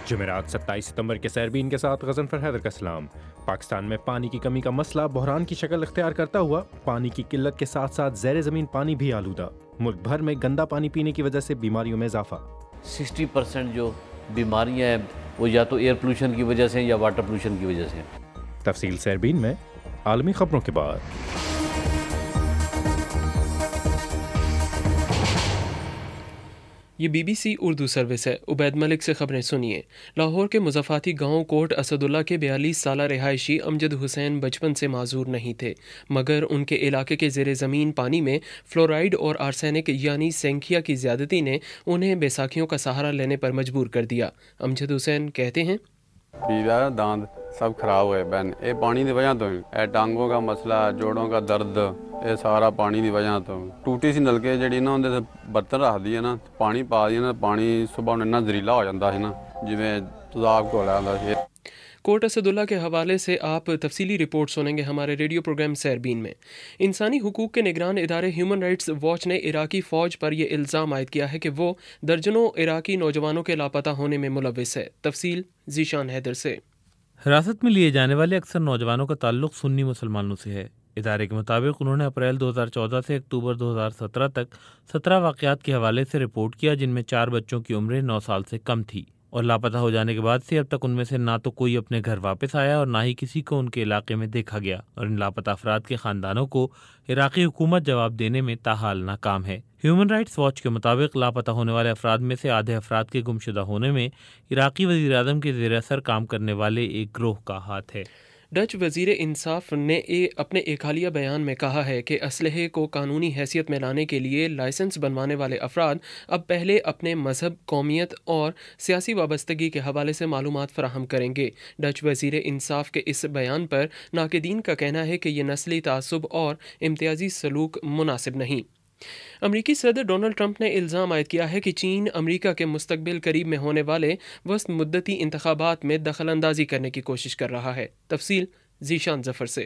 جمعرات 27 ستمبر کے سیربین کے ساتھ غضنفر حیدر کا سلام۔ پاکستان میں پانی کی کمی کا مسئلہ بحران کی شکل اختیار کرتا ہوا، پانی کی قلت کے ساتھ ساتھ زیر زمین پانی بھی آلودہ۔ ملک بھر میں گندا پانی پینے کی وجہ سے بیماریوں میں اضافہ۔ 60% جو بیماریاں ہیں وہ یا تو ایئر پولوشن کی وجہ سے یا واٹر پولوشن کی وجہ سے۔ تفصیل سیربین میں عالمی خبروں کے بعد۔ یہ B B C Urdu service ہے۔ عبید ملک سے خبریں سنیے۔ لاہور کے مضافاتی گاؤں کوٹ اسد اللہ کے 42 سالہ رہائشی امجد حسین بچپن سے معذور نہیں تھے، مگر ان کے علاقے کے زیر زمین پانی میں فلورائڈ اور آرسینک یعنی سینکھیا کی زیادتی نے انہیں بیساکھیوں کا سہارا لینے پر مجبور کر دیا۔ امجد حسین کہتے ہیں بیویا داند سب خراب ہوئے بہن، یہ پانی دی وجہ تو اے ٹانگوں کا مسئلہ، جوڑوں کا درد، یہ سارا پانی دی وجہ تو۔ ٹوٹی سی نلکے جڑی نا اندر برتن رکھ دی ہے نا، پانی پا دی نا، پانی صبح اتنا زہریلا ہو جاتا ہے نا، جویں تیزاب گھولا ہوندا سی۔ کوٹ اسد اللہ کے حوالے سے آپ تفصیلی رپورٹ سنیں گے ہمارے ریڈیو پروگرام سیربین میں۔ انسانی حقوق کے نگران ادارے ہیومن رائٹس واچ نے عراقی فوج پر یہ الزام عائد کیا ہے کہ وہ درجنوں عراقی نوجوانوں کے لاپتہ ہونے میں ملوث ہے۔ تفصیل ذیشان حیدر سے۔ حراست میں لیے جانے والے اکثر نوجوانوں کا تعلق سنی مسلمانوں سے ہے۔ ادارے کے مطابق انہوں نے اپریل 2014 سے اکتوبر 2017 تک 17 واقعات کے حوالے سے رپورٹ کیا، جن میں 4 بچوں کی عمریں 9 سال سے کم تھی، اور لاپتہ ہو جانے کے بعد سے اب تک ان میں سے نہ تو کوئی اپنے گھر واپس آیا اور نہ ہی کسی کو ان کے علاقے میں دیکھا گیا، اور ان لاپتہ افراد کے خاندانوں کو عراقی حکومت جواب دینے میں تاحال ناکام ہے۔ ہیومن رائٹس واچ کے مطابق لاپتہ ہونے والے افراد میں سے آدھے افراد کے گمشدہ ہونے میں عراقی وزیر اعظم کے زیر اثر کام کرنے والے ایک گروہ کا ہاتھ ہے۔ ڈچ وزیر انصاف نے اپنے ایک حالیہ بیان میں کہا ہے کہ اسلحے کو قانونی حیثیت میں لانے کے لیے لائسنس بنوانے والے افراد اب پہلے اپنے مذہب، قومیت اور سیاسی وابستگی کے حوالے سے معلومات فراہم کریں گے۔ ڈچ وزیر انصاف کے اس بیان پر ناقدین کا کہنا ہے کہ یہ نسلی تعصب اور امتیازی سلوک مناسب نہیں۔ امریکی صدر ڈونلڈ ٹرمپ نے الزام عائد کیا ہے کہ چین امریکہ کے مستقبل قریب میں ہونے والے وسط مدتی انتخابات میں دخل اندازی کرنے کی کوشش کر رہا ہے۔ تفصیل ذیشان ظفر سے۔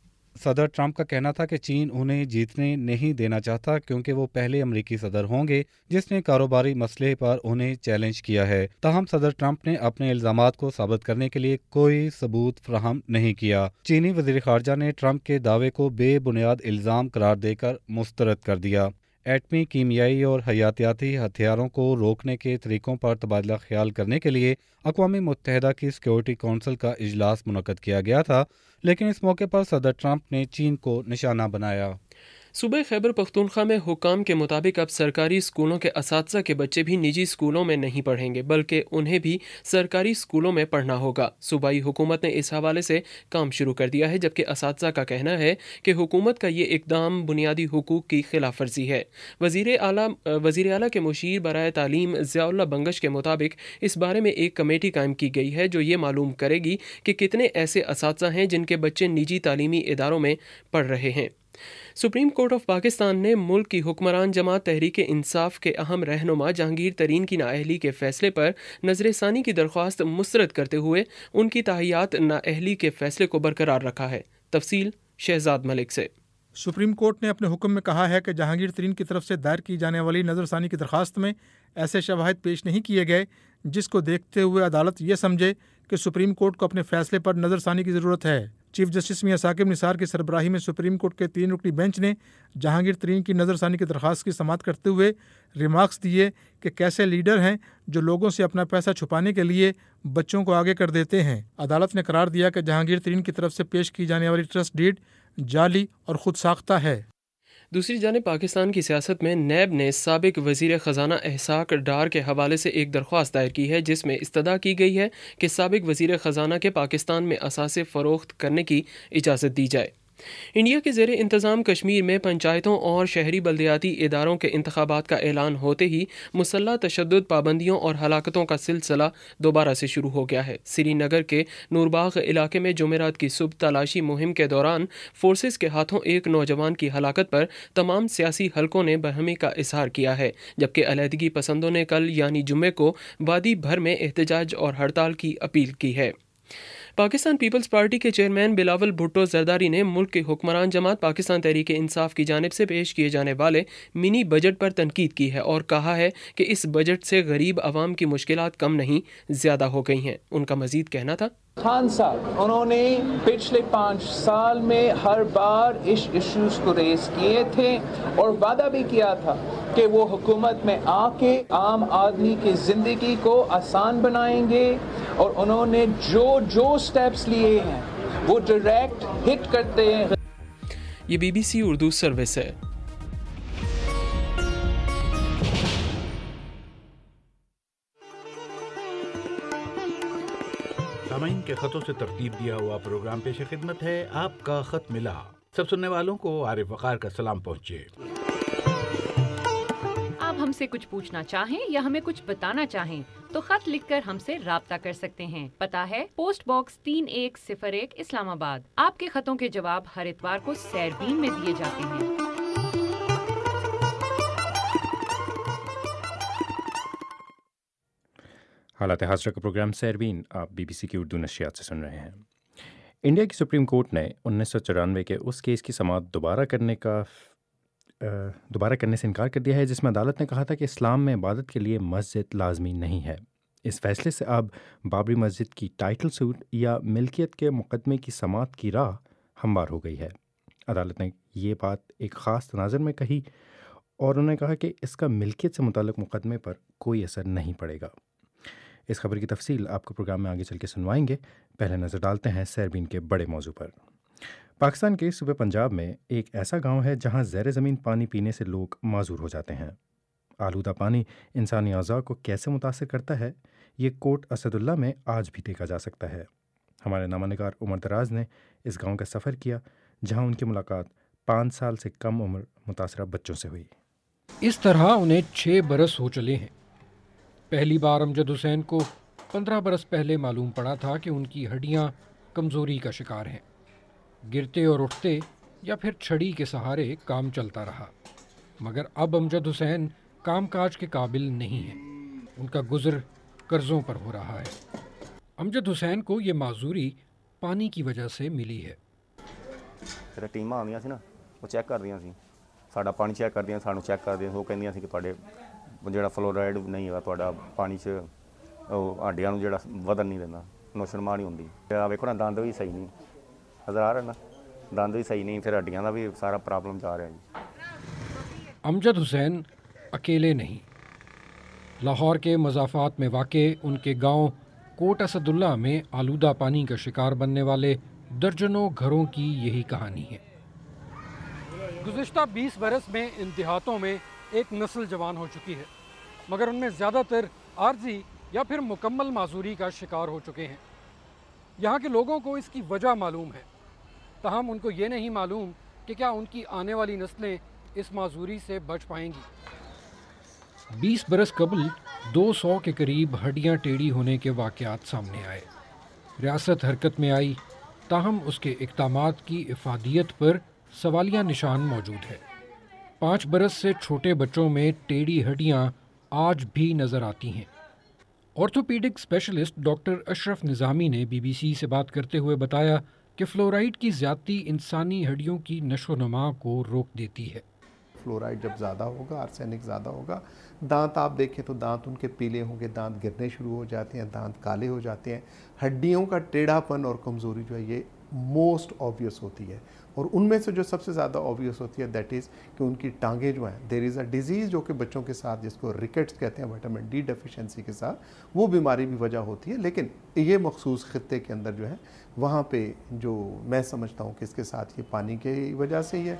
صدر ٹرمپ کا کہنا تھا کہ چین انہیں جیتنے نہیں دینا چاہتا کیونکہ وہ پہلے امریکی صدر ہوں گے جس نے کاروباری مسئلے پر انہیں چیلنج کیا ہے۔ تاہم صدر ٹرمپ نے اپنے الزامات کو ثابت کرنے کے لیے کوئی ثبوت فراہم نہیں کیا۔ چینی وزیر خارجہ نے ٹرمپ کے دعوے کو بے بنیاد الزام قرار دے کر مسترد کر دیا۔ ایٹمی، کیمیائی اور حیاتیاتی ہتھیاروں کو روکنے کے طریقوں پر تبادلہ خیال کرنے کے لیے اقوام متحدہ کی سیکورٹی کونسل کا اجلاس منعقد کیا گیا تھا، لیکن اس موقع پر صدر ٹرمپ نے چین کو نشانہ بنایا۔ صوبہ خیبر پختونخوا میں حکام کے مطابق اب سرکاری اسکولوں کے اساتذہ کے بچے بھی نجی اسکولوں میں نہیں پڑھیں گے بلکہ انہیں بھی سرکاری اسکولوں میں پڑھنا ہوگا۔ صوبائی حکومت نے اس حوالے سے کام شروع کر دیا ہے، جبکہ اساتذہ کا کہنا ہے کہ حکومت کا یہ اقدام بنیادی حقوق کی خلاف ورزی ہے۔ وزیر اعلیٰ کے مشیر برائے تعلیم ضیاء اللہ بنگش کے مطابق اس بارے میں ایک کمیٹی قائم کی گئی ہے جو یہ معلوم کرے گی کہ کتنے ایسے اساتذہ ہیں جن کے بچے نجی تعلیمی اداروں میں پڑھ رہے ہیں۔ سپریم کورٹ آف پاکستان نے ملک کی حکمران جماعت تحریک انصاف کے اہم رہنما جہانگیر ترین کی نااہلی کے فیصلے پر نظر ثانی کی درخواست مسترد کرتے ہوئے ان کی تاحیات نااہلی کے فیصلے کو برقرار رکھا ہے۔ تفصیل شہزاد ملک سے۔ سپریم کورٹ نے اپنے حکم میں کہا ہے کہ جہانگیر ترین کی طرف سے دائر کی جانے والی نظر ثانی کی درخواست میں ایسے شواہد پیش نہیں کیے گئے جس کو دیکھتے ہوئے عدالت یہ سمجھے کہ سپریم کورٹ کو اپنے فیصلے پر نظر ثانی کی ضرورت ہے۔ چیف جسٹس میاں ثاقب نثار کی سربراہی میں سپریم کورٹ کے 3 رکنی بینچ نے جہانگیر ترین کی نظر ثانی کی درخواست کی سماعت کرتے ہوئے ریمارکس دیے کہ کیسے لیڈر ہیں جو لوگوں سے اپنا پیسہ چھپانے کے لیے بچوں کو آگے کر دیتے ہیں۔ عدالت نے قرار دیا کہ جہانگیر ترین کی طرف سے پیش کی جانے والی ٹرسٹ ڈیڈ جعلی اور خود ساختہ ہے۔ دوسری جانب پاکستان کی سیاست میں نیب نے سابق وزیر خزانہ اسحاق ڈار کے حوالے سے ایک درخواست دائر کی ہے جس میں استدعا کی گئی ہے کہ سابق وزیر خزانہ کے پاکستان میں اثاثے فروخت کرنے کی اجازت دی جائے۔ انڈیا کے زیر انتظام کشمیر میں پنچایتوں اور شہری بلدیاتی اداروں کے انتخابات کا اعلان ہوتے ہی مسلح تشدد، پابندیوں اور ہلاکتوں کا سلسلہ دوبارہ سے شروع ہو گیا ہے۔ سری نگر کے نورباغ علاقے میں جمعرات کی صبح تلاشی مہم کے دوران فورسز کے ہاتھوں ایک نوجوان کی ہلاکت پر تمام سیاسی حلقوں نے برہمی کا اظہار کیا ہے، جبکہ علیحدگی پسندوں نے کل یعنی جمعے کو وادی بھر میں احتجاج اور ہڑتال کی اپیل کی ہے۔ पाकिस्तान पीपल्स पार्टी के चेयरमैन बिलावल भुट्टो जरदारी ने मुल्क के हुक्मरान जमात पाकिस्तान तहरीक इंसाफ की जानिब से पेश किए जाने वाले मिनी बजट पर तनकीद की है और कहा है कि इस बजट से गरीब आवाम की मुश्किलात कम नहीं ज़्यादा हो गई हैं। उनका मजीद कहना था, खान साहब उन्होंने पिछले 5 साल में हर बार इस इश्यूज को रेस किए थे और वादा भी किया था कि वो हुकूमत में आके आम आदमी की ज़िंदगी को आसान बनाएंगे, और उन्होंने जो स्टेप्स लिए हैं वो डायरेक्ट हिट करते हैं। ये BBC उर्दू सर्विस है। सामाइन के खतों से तरतीब दिया हुआ प्रोग्राम पेश खिदमत है आपका खत मिला। सब सुनने वालों को आरिफ वकार का सलाम पहुँचे। आप हमसे कुछ पूछना चाहें या हमें कुछ बताना चाहें तो खत लिखकर हमसे राब्ता कर सकते हैं। पता है पोस्ट बॉक्स 3101 इस्लामाबाद। आपके खतों के जवाब हर इतवार को सैरबीन में दिए जाते हैं। हालात हाज़िर का प्रोग्राम सैरबीन आप BBC की उर्दू नशियात से सुन रहे हैं। इंडिया की सुप्रीम कोर्ट ने 1994 के उस केस की समाअत दोबारा करने से इनकार कर दिया है जिसमें अदालत ने कहा था कि इस्लाम में इबादत के लिए मस्जिद लाजमी नहीं है। इस फैसले से अब बाबरी मस्जिद की टाइटल सूट या मिल्कियत के मुकदमे की समाअत की राह हमवार हो गई है। अदालत ने ये बात एक ख़ास तनाज़ुर में कही और उन्होंने कहा कि इसका मिल्कियत से मुताल्लिक़ मुकदमे पर कोई असर नहीं पड़ेगा। इस खबर की तफसील आपको प्रोग्राम में आगे चल के सुनवाएंगे। पहले नज़र डालते हैं सैरबीन के बड़े मौजू पर। पाकिस्तान के सूबे पंजाब में एक ऐसा गांव है जहां ज़ेर ज़मीन पानी पीने से लोग माजूर हो जाते हैं। आलूदा पानी इंसानी अज़ा को कैसे मुतासर करता है, ये कोट असदुल्ला में आज भी देखा जा सकता है। हमारे नामानिगार उमर दराज ने इस गाँव का सफ़र किया जहाँ उनकी मुलाकात 5 साल से कम उम्र मुतासरा बच्चों से हुई। इस तरह उन्हें 6 बरस हो चले हैं। पहली बार अमजद हुसैन को 15 बरस पहले मालूम पड़ा था कि उनकी हड्डियां कमज़ोरी का शिकार हैं। गिरते और उठते या फिर छड़ी के सहारे काम चलता रहा, मगर अब अमजद हुसैन काम काज के काबिल नहीं हैं। उनका गुज़र कर्ज़ों पर हो रहा है। अमजद हुसैन को ये माजूरी पानी की वजह से मिली है। फिर टीमां आਉਂਦੀਆਂ ਸੀ ਨਾ, ਉਹ ਚੈੱਕ ਕਰਦੀਆਂ ਸੀ ਸਾਡਾ ਪਾਣੀ, ਚੈੱਕ ਕਰਦੀਆਂ ਸਾਨੂੰ, ਚੈੱਕ ਕਰਦੀਆਂ ਉਹ ਕਹਿੰਦੀਆਂ ਸੀ ਕਿ ਤੁਹਾਡੇ ਜਿਹੜਾ ਫਲੋਰਾਈਡ ਨਹੀਂ ਹੈਗਾ ਤੁਹਾਡਾ ਪਾਣੀ 'ਚ, ਉਹ ਹੱਡੀਆਂ ਨੂੰ ਜਿਹੜਾ ਵਧਣ ਨਹੀਂ ਦਿੰਦਾ, ਨੁਕਸਾਨ ਨਹੀਂ ਹੁੰਦੀ। ਆ ਵੇਖੋ ਨਾ, ਦੰਦ ਵੀ ਸਹੀ ਨਹੀਂ ਨਜ਼ਰ ਆ ਰਹੇ ਨਾ, ਦੰਦ ਵੀ ਸਹੀ नहीं, फिर हड्डियां का भी सारा प्रॉब्लम जा रहा है जी। अमजद हुसैन अकेले नहीं। लाहौर के मज़ाफ़ात में वाक़े उनके गांव कोट असदुल्ला में आलूदा पानी का शिकार बनने वाले दर्जनों घरों की यही कहानी है। गुज़िश्ता 20 बरस में इन देहातों में एक नस्ल जवान हो चुकी है, मगर उनमें ज़्यादातर आर्जी या फिर मुकम्मल माजूरी का शिकार हो चुके हैं। यहाँ के लोगों को इसकी वजह मालूम है, ताहम उनको ये नहीं मालूम कि क्या उनकी आने वाली नस्लें इस माजूरी से बच पाएंगी। 20 बरस कबल 200 के करीब हड्डियाँ टेढ़ी होने के वाक़यात सामने आए। रियासत हरकत में आई, ताहम उसके इक़दामात की इफ़ादियत पर सवालिया निशान मौजूद है। 5 बरस से छोटे बच्चों में टेढ़ी हड्डियाँ आज भी नज़र आती हैं। Orthopaedic specialist doctor Ashraf Nizami ने BBC से बात करते हुए बताया कि फ्लोराइड की ज़्यादती इंसानी हड्डियों की नशोनुमा को रोक देती है। फ्लोराइड जब ज़्यादा होगा, आर्सेनिक ज़्यादा होगा, दांत आप देखें तो दांत उनके पीले होंगे, दांत गिरने शुरू हो जाते हैं, दांत काले हो जाते हैं। हड्डियों का टेढ़ापन और कमज़ोरी जो है ये मोस्ट ऑब्वियस होती है, और उनमें से जो सबसे ज़्यादा ऑब्वियस होती है दैट इज़ कि उनकी टांगें जो हैं, देयर इज़ अ डिजीज़ जो कि बच्चों के साथ जिसको रिकेट्स कहते हैं, विटामिन D डेफिशिएंसी के साथ, वो बीमारी भी वजह होती है। लेकिन ये मखसूस खित्ते के अंदर जो है वहाँ पे जो मैं समझता हूँ कि इसके साथ ये पानी की वजह से ही है।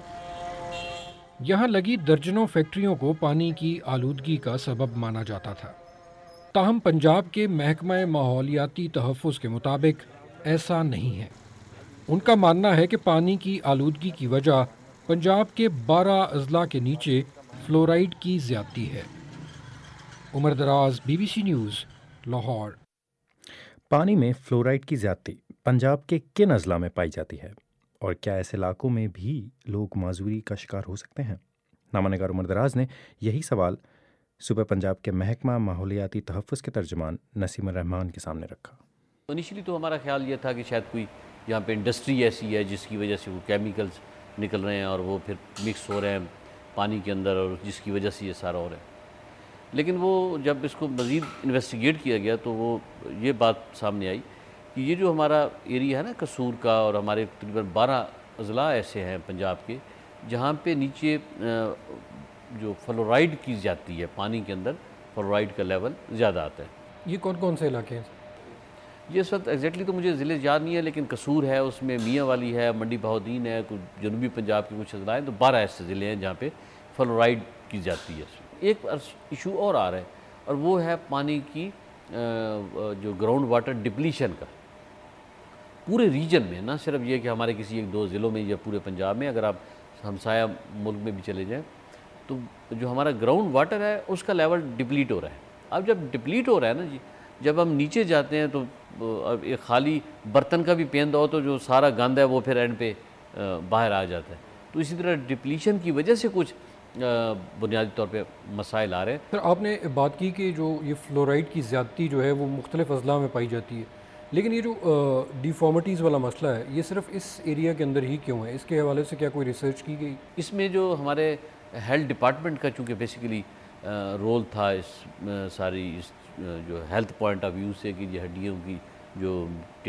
यहाँ लगी दर्जनों फैक्ट्रियों को पानी की आलूदगी का सबब माना जाता था, ताहम पंजाब के महकमा माहौलियाती तहफ़्फ़ुज़ के मुताबिक ऐसा नहीं है। उनका मानना है कि पानी की आलूदगी की वजह पंजाब के 12 अजला के नीचे फ्लोराइड की ज़्यादती है। उमर दराज, BBC न्यूज़, लाहौर। पानी में फ्लोराइड की ज़्यादती पंजाब के किन अजला में पाई जाती है और क्या ऐसे इलाकों में भी लोग माजूरी का शिकार हो सकते हैं? नामानिगार उमर दराज ने यही सवाल सूबे पंजाब के महकमा माहौलियाती तहफ़्फ़ुज़ के तर्जुमान नसीम रहमान के सामने रखा। انیشلی تو ہمارا خیال یہ تھا کہ شاید کوئی یہاں پہ انڈسٹری ایسی ہے جس کی وجہ سے وہ کیمیکلز نکل رہے ہیں اور وہ پھر مکس ہو رہے ہیں پانی کے اندر، اور جس کی وجہ سے یہ سارا ہو رہا ہے. لیکن وہ جب اس کو مزید انویسٹیگیٹ کیا گیا تو وہ یہ بات سامنے آئی کہ یہ جو ہمارا ایریا ہے نا قصور کا، اور ہمارے تقریباً 12 اضلاع ایسے ہیں پنجاب کے جہاں پہ نیچے جو فلورائڈ کی جاتی ہے پانی کے اندر، فلورائڈ کا لیول زیادہ آتا ہے. یہ کون کون سے علاقے ہیں؟ یہ اس وقت ایگزیکٹلی تو مجھے ضلع یاد نہیں ہے، لیکن قصور ہے، اس میں میاں والی ہے، منڈی بہاؤدین ہے، کچھ جنوبی پنجاب کے کچھ اضلاع ہیں. تو 12 ایسے ضلع ہیں جہاں پہ فلورائڈ کی جاتی ہے. ایک ایشو اور آ رہا ہے، اور وہ ہے پانی کی جو گراؤنڈ واٹر ڈپلیشن کا پورے ریجن میں. نہ صرف یہ کہ ہمارے کسی ایک دو ضلعوں میں یا پورے پنجاب میں، اگر آپ ہمسایہ ملک میں بھی چلے جائیں تو جو ہمارا گراؤنڈ واٹر ہے اس کا لیول ڈپلیٹ ہو رہا ہے. اب جب ڈپلیٹ ہو رہا ہے نا جی، جب ہم نیچے جاتے ہیں تو اب ایک خالی برتن کا بھی پیندہ ہو تو جو سارا گند ہے وہ پھر اینڈ پہ باہر آ جاتا ہے. تو اسی طرح ڈپلیشن کی وجہ سے کچھ بنیادی طور پہ مسائل آ رہے ہیں. سر آپ نے بات کی کہ جو یہ فلورائڈ کی زیادتی جو ہے وہ مختلف اضلاع میں پائی جاتی ہے، لیکن یہ جو ڈیفارمیٹیز والا مسئلہ ہے یہ صرف اس ایریا کے اندر ہی کیوں ہے؟ اس کے حوالے سے کیا کوئی ریسرچ کی گئی؟ اس میں جو ہمارے ہیلتھ ڈپارٹمنٹ کا چونکہ بیسیکلی رول تھا اس ساری اس جو ہیلتھ پوائنٹ آف ویو سے کہ یہ ہڈیوں کی جو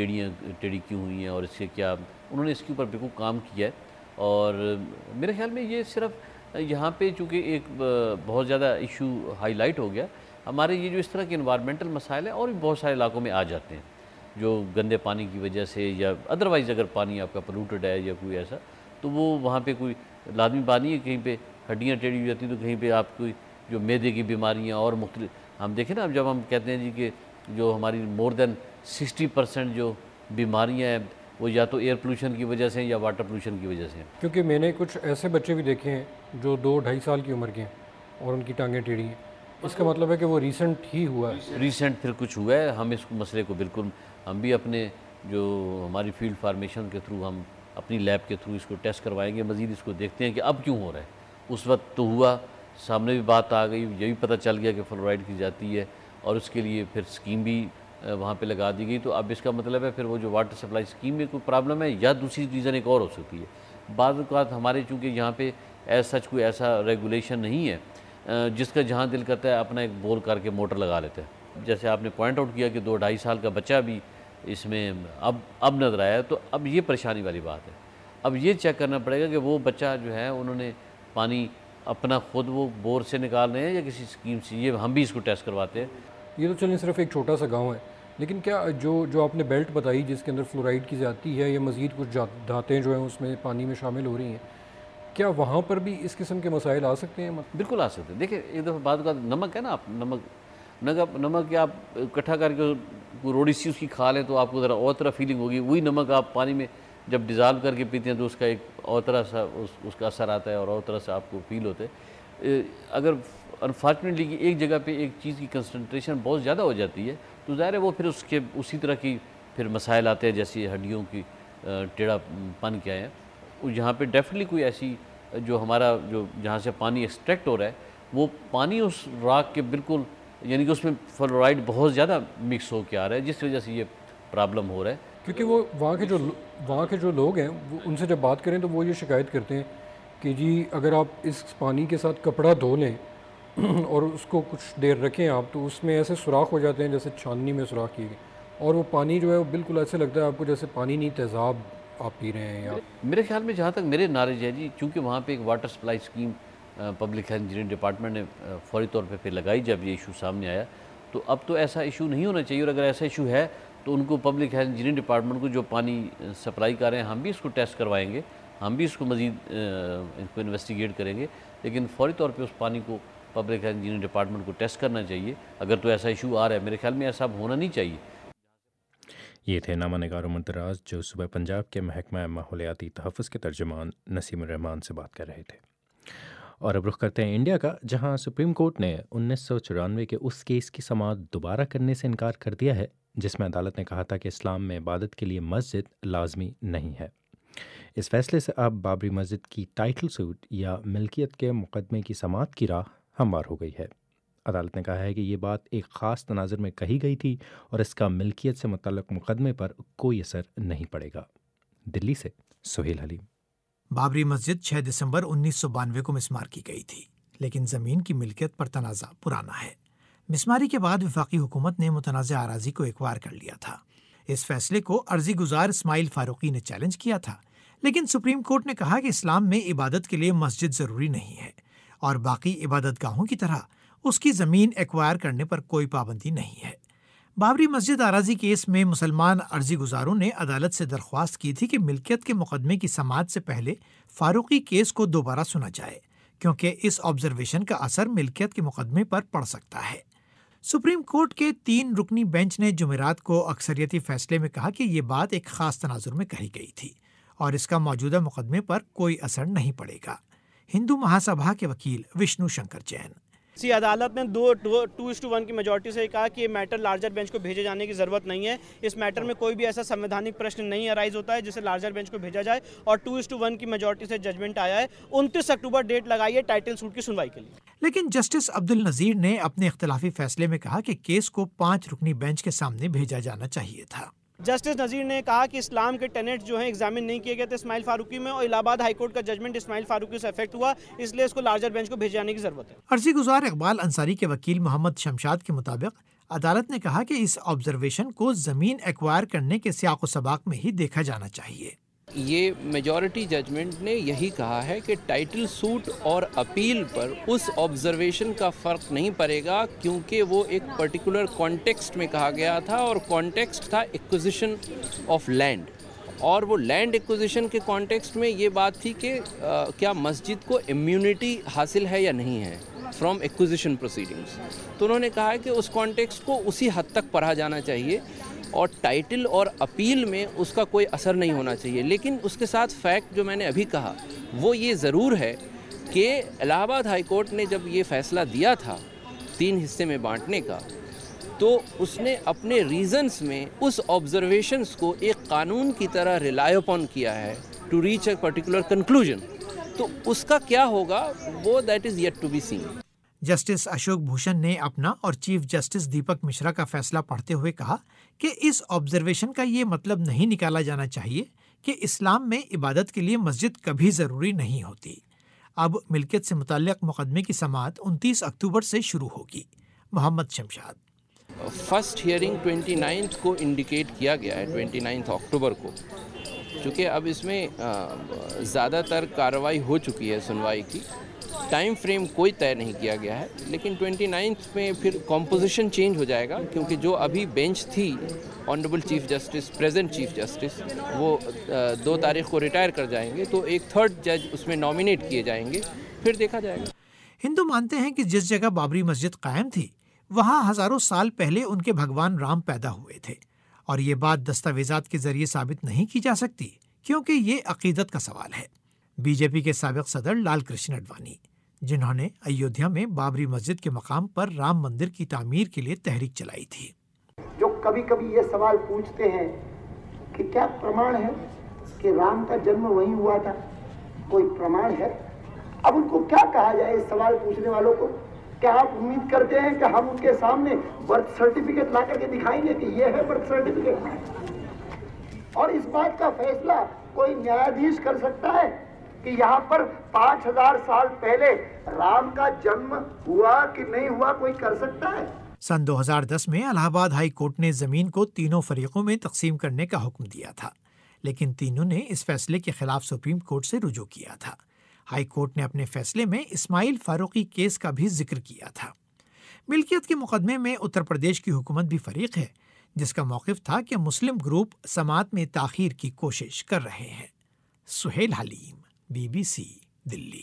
ٹیڑھی کیوں ہوئی ہیں اور اس سے کیا، انہوں نے اس کے اوپر بالکل کام کیا ہے. اور میرے خیال میں یہ صرف یہاں پہ چونکہ ایک بہت زیادہ ایشو ہائی لائٹ ہو گیا، ہمارے یہ جو اس طرح کے انوائرمنٹل مسائل ہیں اور بھی بہت سارے علاقوں میں آ جاتے ہیں جو گندے پانی کی وجہ سے، یا ادروائز اگر پانی آپ کا پولوٹڈ ہے یا کوئی ایسا، تو وہ وہاں پہ کوئی لازمی بات نہیں ہے کہیں پہ ہڈیاں ٹیڑھی ہو جاتی تو کہیں پہ آپ کوئی جو میدے کی بیماریاں اور مختلف، ہم دیکھیں نا اب جب ہم کہتے ہیں جی کہ جو ہماری مور دین 60% جو بیماریاں ہیں وہ یا تو ایئر پولوشن کی وجہ سے یا واٹر پولوشن کی وجہ سے ہیں. کیونکہ میں نے کچھ ایسے بچے بھی دیکھے ہیں جو 2-2.5 سال کی عمر کے ہیں اور ان کی ٹانگیں ٹیڑھی ہیں. اس کا مطلب ہے کہ وہ ریسنٹ ہی ہوا ہے، ریسنٹ پھر کچھ ہوا ہے. ہم اس مسئلے کو بالکل ہم بھی اپنے جو ہماری فیلڈ فارمیشن کے تھرو ہم اپنی لیب کے تھرو اس کو ٹیسٹ کروائیں گے، مزید اس کو دیکھتے ہیں کہ اب کیوں ہو رہا ہے. اس وقت تو ہوا، سامنے بھی بات آ گئی، یہ بھی پتہ چل گیا کہ فلورائڈ کی جاتی ہے اور اس کے لیے پھر اسکیم بھی وہاں پہ لگا دی گئی. تو اب اس کا مطلب ہے پھر وہ جو واٹر سپلائی اسکیم میں کوئی پرابلم ہے یا دوسری ریزن ایک اور ہو سکتی ہے. بعض اوقات ہمارے چونکہ یہاں پہ ایز سچ کوئی ایسا ریگولیشن نہیں ہے، جس کا جہاں دل کرتا ہے اپنا ایک بور کر کے موٹر لگا لیتے ہیں. جیسے آپ نے پوائنٹ آؤٹ کیا کہ 2-2.5 سال کا بچہ بھی اس میں اب نظر آیا ہے، تو اب یہ پریشانی والی بات ہے. اب یہ چیک کرنا پڑے گا کہ وہ بچہ جو ہے انہوں نے پانی اپنا خود وہ بور سے نکال رہے ہیں یا کسی اسکیم سے، یہ ہم بھی اس کو ٹیسٹ کرواتے ہیں. یہ تو چلیں صرف ایک چھوٹا سا گاؤں ہے، لیکن کیا جو آپ نے بیلٹ بتائی جس کے اندر فلورائڈ کی زیادتی ہے یا مزید کچھ دھاتیں جو ہیں اس میں پانی میں شامل ہو رہی ہیں، کیا وہاں پر بھی اس قسم کے مسائل آ سکتے ہیں؟ بالکل آ سکتے ہیں. دیکھیں ایک دفعہ بعد کا نمک ہے نا، آپ نمک کہ آپ اکٹھا کر کے کوئی روڑی سی اس کی کھا لیں تو آپ کو ذرا اور طرح فیلنگ ہوگی. وہی نمک آپ پانی میں جب ڈیزالو کر کے پیتے ہیں تو اس کا ایک اور طرح سا اس کا اثر آتا ہے اور طرح سے آپ کو فیل ہوتا ہے. اگر انفارچونیٹلی ایک جگہ پہ ایک چیز کی کنسنٹریشن بہت زیادہ ہو جاتی ہے تو ظاہر ہے وہ پھر اسی طرح کی پھر مسائل آتے ہیں، جیسے ہڈیوں کی ٹیڑھا پن کیا ہے. یہاں پہ ڈیفینیٹلی کوئی ایسی جو ہمارا جو جہاں سے پانی ایکسٹریکٹ ہو رہا ہے وہ پانی اس راک کے بالکل، یعنی کہ اس میں فلورائڈ بہت زیادہ مکس ہو کے آ رہا ہے، جس وجہ سے یہ پرابلم ہو رہا ہے. کیونکہ وہ وہاں کے جو لوگ ہیں وہ ان سے جب بات کریں تو وہ یہ شکایت کرتے ہیں کہ جی اگر آپ اس پانی کے ساتھ کپڑا دھو لیں اور اس کو کچھ دیر رکھیں آپ تو اس میں ایسے سوراخ ہو جاتے ہیں جیسے چھاننی میں سوراخ کیے گئے، اور وہ پانی جو ہے وہ بالکل ایسے لگتا ہے آپ کو جیسے پانی نہیں تیزاب آپ پی رہے ہیں. میرے خیال میں جہاں تک میرے نالج ہے جی، چونکہ وہاں پہ ایک water supply scheme public health engineering department نے فوری طور پہ لگائی جب یہ ایشو سامنے آیا، تو اب تو ایسا ایشو نہیں ہونا چاہیے. اور اگر ایسا ایشو ہے تو ان کو پبلک ہیلتھ انجینئرنگ ڈپارٹمنٹ کو جو پانی سپلائی کر رہے ہیں ہم بھی اس کو ٹیسٹ کروائیں گے، ہم بھی اس کو مزید ان کو انویسٹیگیٹ کریں گے. لیکن فوری طور پہ اس پانی کو پبلک ہیلتھ انجینئرنگ ڈپارٹمنٹ کو ٹیسٹ کرنا چاہیے اگر تو ایسا ایشو آ رہا ہے. میرے خیال میں ایسا اب ہونا نہیں چاہیے. یہ تھے نامہ نگار و منتراز جو صوبہ پنجاب کے محکمہ ماحولیاتی تحفظ کے ترجمان نسیم الرحمان سے بات کر رہے تھے. اور اب رخ کرتے ہیں انڈیا کا، جہاں سپریم کورٹ نے 1994 کے اس کیس کی سماعت دوبارہ کرنے سے انکار کر دیا ہے جس میں عدالت نے کہا تھا کہ اسلام میں عبادت کے لیے مسجد لازمی نہیں ہے. اس فیصلے سے اب بابری مسجد کی ٹائٹل سوٹ یا ملکیت کے مقدمے کی سماعت کی راہ ہموار ہو گئی ہے. عدالت نے کہا ہے کہ یہ بات ایک خاص تناظر میں کہی گئی تھی اور اس کا ملکیت سے متعلق مقدمے پر کوئی اثر نہیں پڑے گا۔ دلی سے سہیل حلیم۔ بابری مسجد 6 دسمبر 1992 کو مسمار کی گئی تھی، لیکن زمین کی ملکیت پر تنازع پرانا ہے۔ مسماری کے بعد وفاقی حکومت نے متنازع اراضی کو ایکوائر کر لیا تھا۔ اس فیصلے کو عرضی گزار اسماعیل فاروقی نے چیلنج کیا تھا، لیکن سپریم کورٹ نے کہا کہ اسلام میں عبادت کے لیے مسجد ضروری نہیں ہے اور باقی عبادت گاہوں کی طرح اس کی زمین ایکوائر کرنے پر کوئی پابندی نہیں ہے۔ بابری مسجد اراضی کیس میں مسلمان عرضی گزاروں نے عدالت سے درخواست کی تھی کہ ملکیت کے مقدمے کی سماعت سے پہلے فاروقی کیس کو دوبارہ سنا جائے، کیونکہ اس آبزرویشن کا اثر ملکیت کے مقدمے پر پڑ سکتا ہے۔ سپریم کورٹ کے 3 رکنی بینچ نے جمعرات کو اکثریتی فیصلے میں کہا کہ یہ بات ایک خاص تناظر میں کہی گئی تھی اور اس کا موجودہ مقدمے پر کوئی اثر نہیں پڑے گا۔ ہندو مہاسبھا کے وکیل وشنو شنکر جین۔ عدالت نے 2:1 کی میجورٹی سے کہا کہ یہ میٹر لارجر بینچ کو بھیجے جانے کی ضرورت نہیں ہے۔ اس میٹر میں کوئی بھی ایسا سمویدھانک پرشن نہیں ارائز ہوتا ہے جسے لارجر بینچ کو بھیجا جائے، اور 2:1 کی میجورٹی سے ججمنٹ آیا ہے۔ 29 اکتوبر ڈیٹ لگائی ہے ٹائٹل سوٹ کی سنوائی کے لیے۔ لیکن جسٹس عبد النظیر نے اپنے اختلافی فیصلے میں کہا کہ کیس کو 5 رکنی بینچ کے سامنے بھیجا جانا چاہیے تھا۔ جسٹس نذیر نے کہا کہ اسلام کے ٹینٹ جو ہیں ایگزامن نہیں کیے گئے تھے اسماعیل فاروقی میں، اور الہ آباد ہائی کورٹ کا ججمنٹ اسماعیل فاروقی سے افیکٹ ہوا، اس لیے اس کو لارجر بینچ کو بھیجے جانے کی ضرورت ہے۔ عرضی گزار اقبال انصاری کے وکیل محمد شمشاد کے مطابق عدالت نے کہا کہ اس آبزرویشن کو زمین ایکوائر کرنے کے سیاق و سباق میں ہی دیکھا جانا چاہیے۔ یہ میجورٹی ججمنٹ نے یہی کہا ہے کہ ٹائٹل سوٹ اور اپیل پر اس آبزرویشن کا فرق نہیں پڑے گا، کیونکہ وہ ایک پرٹیکولر کانٹیکسٹ میں کہا گیا تھا، اور کانٹیکسٹ تھا ایکوزیشن آف لینڈ، اور وہ لینڈ ایکوزیشن کے کانٹیکسٹ میں یہ بات تھی کہ کیا مسجد کو امیونٹی حاصل ہے یا نہیں ہے فرام ایکوزیشن پروسیڈنگز۔ تو انہوں نے کہا کہ اس کانٹیکسٹ کو اسی حد تک پڑھا جانا چاہیے اور ٹائٹل اور اپیل میں اس کا کوئی اثر نہیں ہونا چاہیے۔ لیکن اس کے ساتھ فیکٹ جو میں نے ابھی کہا وہ یہ ضرور ہے کہ الہ آباد ہائی کورٹ نے جب یہ فیصلہ دیا تھا 3 حصے میں بانٹنے کا، تو اس نے اپنے ریزنز میں اس آبزرویشنز کو ایک قانون کی طرح ریلائی اپون کیا ہے to reach a particular conclusion. تو اس کا کیا ہوگا وہ that is yet to be seen. Justice Ashok Bhushan نے اپنا اور چیف جسٹس دیپک مشرا کا فیصلہ پڑھتے ہوئے کہا کہ اس آبزرویشن کا یہ مطلب نہیں نکالا جانا چاہیے کہ اسلام میں عبادت کے لیے مسجد کبھی ضروری نہیں ہوتی۔ اب ملکیت سے متعلق مقدمے کی سماعت 29 اکتوبر سے شروع ہوگی۔ محمد شمشاد۔ فرسٹ ہیئرنگ 29 کو انڈیکیٹ کیا گیا ہے، 29 اکتوبر کو، چونکہ اب اس میں زیادہ تر کارروائی ہو چکی ہے سنوائی کی، ٹائم فریم کوئی طے نہیں کیا گیا ہے، لیکن 29 میں پھر کمپوزیشن چینج ہو جائے گا، کیونکہ جو ابھی بینچ تھی honourable chief justice, present chief justice, وہ 2 تاریخ کو ریٹائر کر جائیں گے، تو ایک 3rd جج اس میں نامینیٹ کیے جائیں گے، پھر دیکھا جائے گا۔ ہندو مانتے ہیں کہ جس جگہ بابری مسجد قائم تھی وہاں ہزاروں سال پہلے ان کے بھگوان رام پیدا ہوئے تھے، اور یہ بات دستاویزات کے ذریعے ثابت نہیں کی جا سکتی، کیونکہ یہ عقیدت کا سوال ہے۔ بی جے پی کے سابق صدر لال کرشن اڈوانی، جنہوں نے ایودھیا میں بابری مسجد کے مقام پر رام مندر کی تعمیر کے لیے تحریک چلائی تھی، جو کبھی کبھی یہ سوال پوچھتے ہیں کہ کیا پرمان ہے کہ رام کا جنم وہیں ہوا تھا، کوئی پرمان ہے؟ اب ان کو کیا کہا جائے اس سوال پوچھنے والوں کو؟ کیا آپ امید کرتے ہیں کہ ہم ان کے سامنے برتھ سرٹیفکیٹ لا کر کے دکھائیں گے کہ یہ ہے برتھ سرٹیفکیٹ؟ اور اس بات کا فیصلہ کوئی نیادیش کر سکتا ہے کہ یہاں پر 5000 سال پہلے رام کا جنم ہوا کہ نہیں ہوا، کوئی کر سکتا ہے؟ سن 2010 میں الہ آباد ہائی کورٹ نے زمین کو 3 فریقوں میں تقسیم کرنے کا حکم دیا تھا، لیکن تینوں نے اس فیصلے کے خلاف سپریم کورٹ سے رجوع کیا تھا۔ ہائی کورٹ نے اپنے فیصلے میں اسماعیل فاروقی کیس کا بھی ذکر کیا تھا۔ ملکیت کے مقدمے میں اتر پردیش کی حکومت بھی فریق ہے، جس کا موقف تھا کہ مسلم گروپ سماعت میں تاخیر کی کوشش کر رہے ہیں۔ سہیل حلیم، BBC دلی۔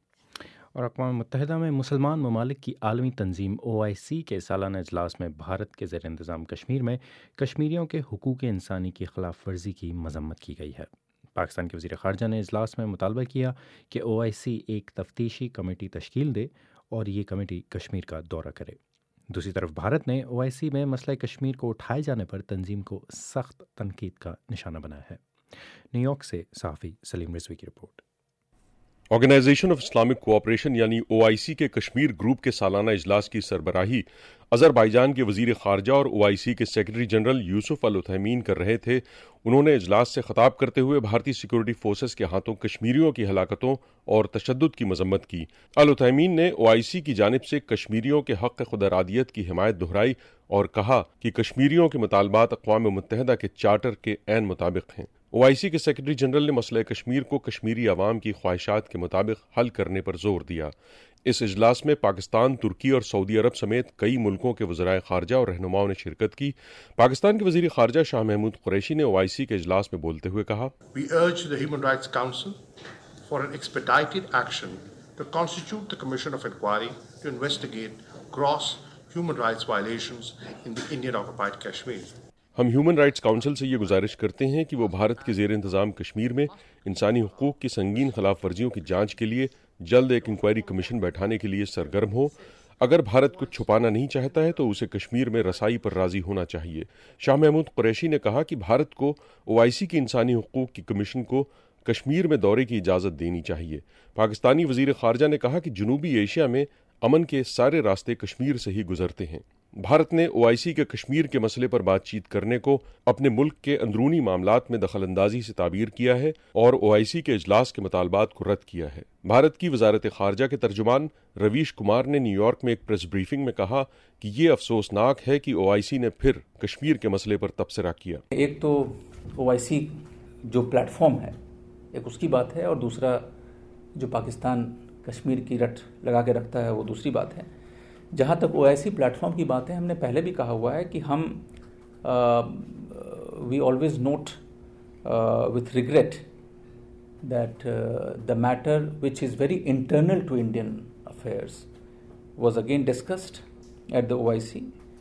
اور اقوام متحدہ میں مسلمان ممالک کی عالمی تنظیم OIC کے سالانہ اجلاس میں بھارت کے زیر انتظام کشمیر میں کشمیریوں کے حقوق انسانی کی خلاف ورزی کی مذمت کی گئی ہے۔ پاکستان کے وزیر خارجہ نے اجلاس میں مطالبہ کیا کہ OIC ایک تفتیشی کمیٹی تشکیل دے اور یہ کمیٹی کشمیر کا دورہ کرے۔ دوسری طرف بھارت نے OIC میں مسئلہ کشمیر کو اٹھائے جانے پر تنظیم کو سخت تنقید کا نشانہ بنایا ہے۔ نیو یارک سے صحافی سلیم رضوی کی report. Organisation of Islamic cooperation یعنی OIC کے کشمیر گروپ کے سالانہ اجلاس کی سربراہی آذربائیجان کے وزیر خارجہ اور OIC کے سیکرٹری جنرل یوسف العثیمین کر رہے تھے۔ انہوں نے اجلاس سے خطاب کرتے ہوئے بھارتی سیکورٹی فورسز کے ہاتھوں کشمیریوں کی ہلاکتوں اور تشدد کی مذمت کی۔ العثیمین نے OIC کی جانب سے کشمیریوں کے حق خود ارادیت کی حمایت دہرائی اور کہا کہ کشمیریوں کے مطالبات اقوام متحدہ کے چارٹر کے عین مطابق ہیں۔ OIC کے سیکرٹری جنرل نے مسئلہ کشمیر کو کشمیری عوام کی خواہشات کے مطابق حل کرنے پر زور دیا۔ اس اجلاس میں پاکستان، ترکی اور سعودی عرب سمیت کئی ملکوں کے وزرائے خارجہ اور رہنماؤں نے شرکت کی۔ پاکستان کے وزیر خارجہ شاہ محمود قریشی نے OIC کے اجلاس میں بولتے ہوئے کہا، We urge the Human Rights Council for an expedited action to constitute the Commission of Inquiry to investigate gross human rights violations in the Indian occupied Kashmir. ہم ہیومن رائٹس کونسل سے یہ گزارش کرتے ہیں کہ وہ بھارت کے زیر انتظام کشمیر میں انسانی حقوق کی سنگین خلاف ورزیوں کی جانچ کے لیے جلد ایک انکوائری کمیشن بیٹھانے کے لیے سرگرم ہو۔ اگر بھارت کچھ چھپانا نہیں چاہتا ہے تو اسے کشمیر میں رسائی پر راضی ہونا چاہیے۔ شاہ محمود قریشی نے کہا کہ بھارت کو OIC کی انسانی حقوق کی کمیشن کو کشمیر میں دورے کی اجازت دینی چاہیے۔ پاکستانی وزیر خارجہ نے کہا کہ جنوبی ایشیا میں امن کے سارے راستے کشمیر سے ہی گزرتے ہیں۔ بھارت نے OIC کے کشمیر کے مسئلے پر بات چیت کرنے کو اپنے ملک کے اندرونی معاملات میں دخل اندازی سے تعبیر کیا ہے اور OIC کے اجلاس کے مطالبات کو رد کیا ہے۔ بھارت کی وزارت خارجہ کے ترجمان رویش کمار نے نیو یارک میں ایک پریس بریفنگ میں کہا کہ یہ افسوسناک ہے کہ OIC نے پھر کشمیر کے مسئلے پر تبصرہ کیا۔ ایک تو OIC جو پلیٹ فارم ہے ایک اس کی بات ہے، اور دوسرا جو پاکستان کشمیر کی رٹ لگا کے رکھتا ہے وہ دوسری بات ہے۔ جہاں تک OIC پلیٹ فارم کی بات ہے، ہم نے پہلے بھی کہا ہوا ہے کہ ہم we always note with regret that the matter which is very internal to Indian affairs was again discussed at the OIC.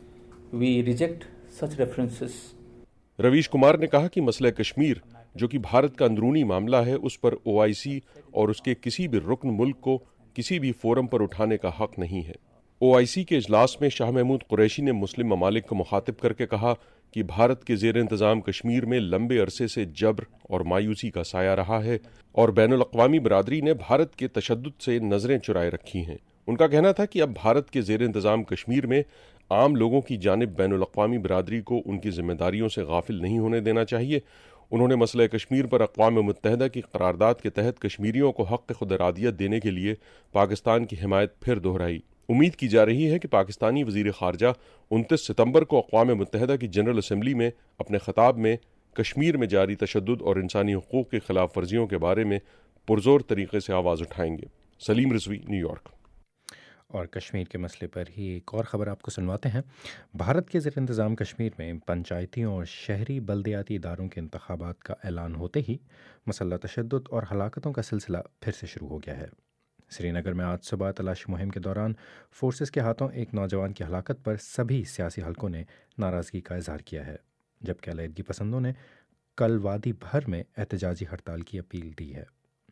We reject such references. Ravish Kumar نے کہا کہ مسئلہ کشمیر جو کہ بھارت کا اندرونی معاملہ ہے، اس پر OIC اور اس کے کسی بھی رکن ملک کو کسی بھی فورم پر اٹھانے کا حق نہیں ہے۔ OIC کے اجلاس میں شاہ محمود قریشی نے مسلم ممالک کو مخاطب کر کے کہا کہ بھارت کے زیر انتظام کشمیر میں لمبے عرصے سے جبر اور مایوسی کا سایہ رہا ہے اور بین الاقوامی برادری نے بھارت کے تشدد سے نظریں چرائے رکھی ہیں۔ ان کا کہنا تھا کہ اب بھارت کے زیر انتظام کشمیر میں عام لوگوں کی جانب بین الاقوامی برادری کو ان کی ذمہ داریوں سے غافل نہیں ہونے دینا چاہیے۔ انہوں نے مسئلہ کشمیر پر اقوام متحدہ کی قرارداد کے تحت کشمیریوں کو حق خود ارادیت دینے کے لیے پاکستان کی حمایت پھر دہرائی۔ امید کی جا رہی ہے کہ پاکستانی وزیر خارجہ 29 ستمبر کو اقوام متحدہ کی جنرل اسمبلی میں اپنے خطاب میں کشمیر میں جاری تشدد اور انسانی حقوق کی خلاف ورزیوں کے بارے میں پرزور طریقے سے آواز اٹھائیں گے۔ Salim Rizvi, New York. اور کشمیر کے مسئلے پر ہی ایک اور خبر آپ کو سنواتے ہیں۔ بھارت کے زیر انتظام کشمیر میں پنچایتیوں اور شہری بلدیاتی اداروں کے انتخابات کا اعلان ہوتے ہی مسلح تشدد اور ہلاکتوں کا سلسلہ پھر سے شروع ہو گیا ہے۔ سری نگر میں آج صبح تلاشی مہم کے دوران فورسز کے ہاتھوں ایک نوجوان کی ہلاکت پر سبھی سیاسی حلقوں نے ناراضگی کا اظہار کیا ہے، جبکہ علیحدگی پسندوں نے کل وادی بھر میں احتجاجی ہڑتال کی اپیل دی ہے۔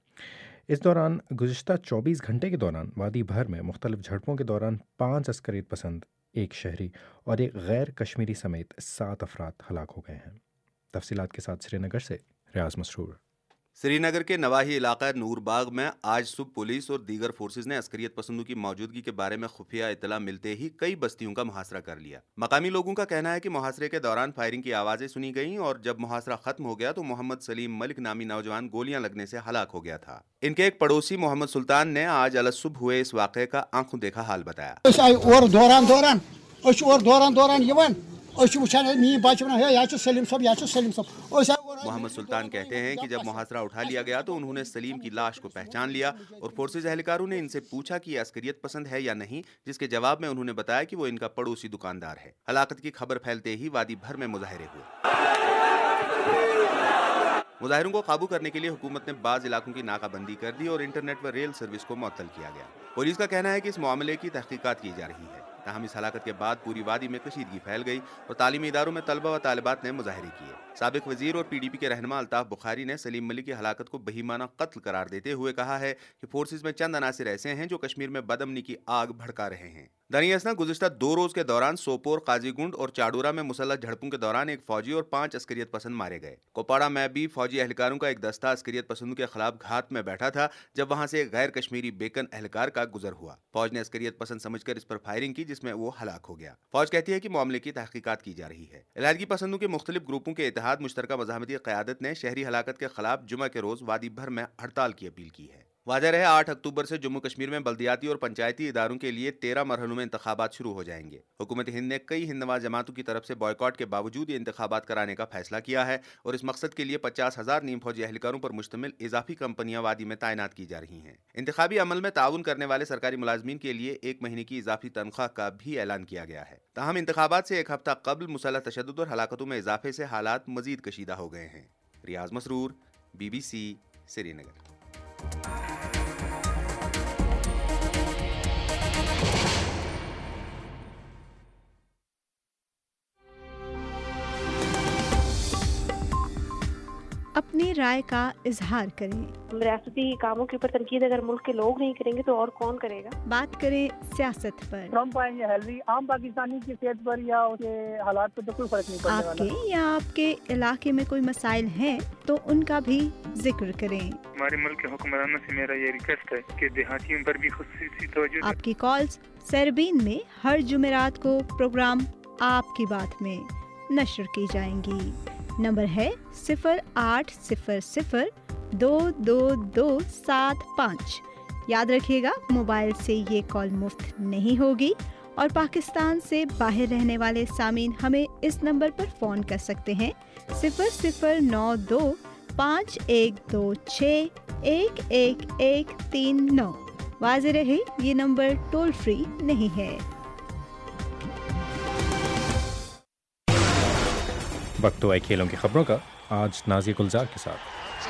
اس دوران گزشتہ 24 گھنٹے کے دوران وادی بھر میں مختلف جھڑپوں کے دوران 5 عسکریت پسند، 1 شہری اور 1 غیر کشمیری سمیت 7 افراد ہلاک ہو گئے ہیں۔ تفصیلات کے ساتھ سری نگر سے ریاض مسرور۔ سری نگر کے نواحی علاقہ نور باغ میں آج صبح پولیس اور دیگر فورسز نے عسکریت پسندوں کی موجودگی کے بارے میں خفیہ اطلاع ملتے ہی کئی بستیوں کا محاصرہ کر لیا۔ مقامی لوگوں کا کہنا ہے کہ محاصرے کے دوران فائرنگ کی آوازیں سنی گئیں اور جب محاصرہ ختم ہو گیا تو محمد سلیم ملک نامی نوجوان گولیاں لگنے سے ہلاک ہو گیا تھا۔ ان کے ایک پڑوسی محمد سلطان نے آج الصبح ہوئے اس واقعے کا آنکھوں دیکھا حال بتایا۔ محمد سلطان کہتے ہیں کہ جب محاصرہ اٹھا لیا گیا تو انہوں نے سلیم کی لاش کو پہچان لیا اور فورسز اہلکاروں نے ان سے پوچھا کہ یہ عسکریت پسند ہے یا نہیں، جس کے جواب میں انہوں نے بتایا کہ وہ ان کا پڑوسی دکاندار ہے۔ ہلاکت کی خبر پھیلتے ہی وادی بھر میں مظاہرے ہوئے۔ مظاہروں کو قابو کرنے کے لیے حکومت نے بعض علاقوں کی ناکہ بندی کر دی اور انٹرنیٹ و ریل سروس کو معطل کیا گیا۔ پولیس کا کہنا ہے کہ اس معاملے کی تحقیقات کی جا رہی ہے۔ تاہم اس ہلاکت کے بعد پوری وادی میں کشیدگی پھیل گئی اور تعلیمی اداروں میں طلبہ و طالبات نے مظاہرے کیے۔ سابق وزیر اور PDP کے رہنما الطاف بخاری نے سلیم ملک کی ہلاکت کو بہیمانہ قتل قرار دیتے ہوئے کہا ہے کہ فورسز میں چند عناصر ایسے ہیں جو کشمیر میں بدامنی کی آگ بھڑکا رہے ہیں۔ दरियासना गुज़िश्ता 2 रोज़ के दौरान सोपोर, काजीगुंड और चाडूरा में मुसल्लह झड़पों के दौरान एक फौजी और 5 अस्करियत पसंद मारे गए। कुपवाड़ा में भी फौजी एहलकारों का एक दस्ता अस्करियत पसंदों के खिलाफ घात में बैठा था जब वहां से एक गैर कश्मीरी बेकन एहलकार का गुजर हुआ। फौज ने अस्करियत पसंद समझकर इस पर फायरिंग की जिसमें वो हलाक हो गया। फौज कहती है कि मामले की तहकीकात की जा रही है। इलाही पसंदों के मुख्तलिफ ग्रुपों के इत्तेहाद मुश्तरका मज़ाहमती क़यादत ने शहरी हलाकत के खिलाफ जुमा के रोज़ वादी भर में हड़ताल की अपील की है। वाज़ेह रहे 8 अक्टूबर से जम्मू कश्मीर में बल्दियाती और पंचायती इदारों के लिए 13 मरहलों में इंतखाबात शुरू हो जाएंगे। हुकूमत हिंद ने कई हिंदवा जमातों की तरफ से बॉयकॉट के बावजूद ये इंतखाबात कराने का फैसला किया है और इस मकसद के लिए 50,000 नीम फौजी एहलकारों पर मुश्तमिल इजाफी कंपनियां वादी में तैनात की जा रही हैं। इंतखाबी अमल में ताउन करने वाले सरकारी मुलाजमीन के लिए 1 महीने की इजाफी तनख्वाह का भी ऐलान किया गया है। ताहम इंतखाबात से एक हफ्ता कबल मुसल्लह तशद्दुद और हलाकतों में इजाफे से हालात मजीद कशीदा हो गए हैं। रियाज मसरूर, BBC, श्रीनगर। अपनी राय का इजहार करें। रियासती कामों के ऊपर तनकीद अगर मुल्क के लोग नहीं करेंगे तो और कौन करेगा। बात करें सियासत पर। ट्रम्प आए या हेलरी, आम पाकिस्तानी की सेहत पर या उसके हालात पर तो कोई फर्क नहीं पड़ने वाला। आपके या आपके इलाके में कोई मसाइल हैं तो उनका भी जिक्र करें। हमारे मुल्क के हुक्मरानों से मेरा ये रिक्वेस्ट है कि देहातियों पर भी खुसूसी तवज्जो। आपकी कॉल्स सरबीन में हर जुमेरात को प्रोग्राम आपकी बात में नशर की जाएंगी। नंबर है 0800-222-75। याद रखिएगा, मोबाइल से ये कॉल मुफ्त नहीं होगी और पाकिस्तान से बाहर रहने वाले सामीन हमें इस नंबर पर फ़ोन कर सकते हैं 0092-5126-11139। वाज़ेह रहे, ये नंबर टोल फ्री नहीं है। वक्त तो आए खेलों की खबरों का, आज नाज़िया गुलजार के साथ।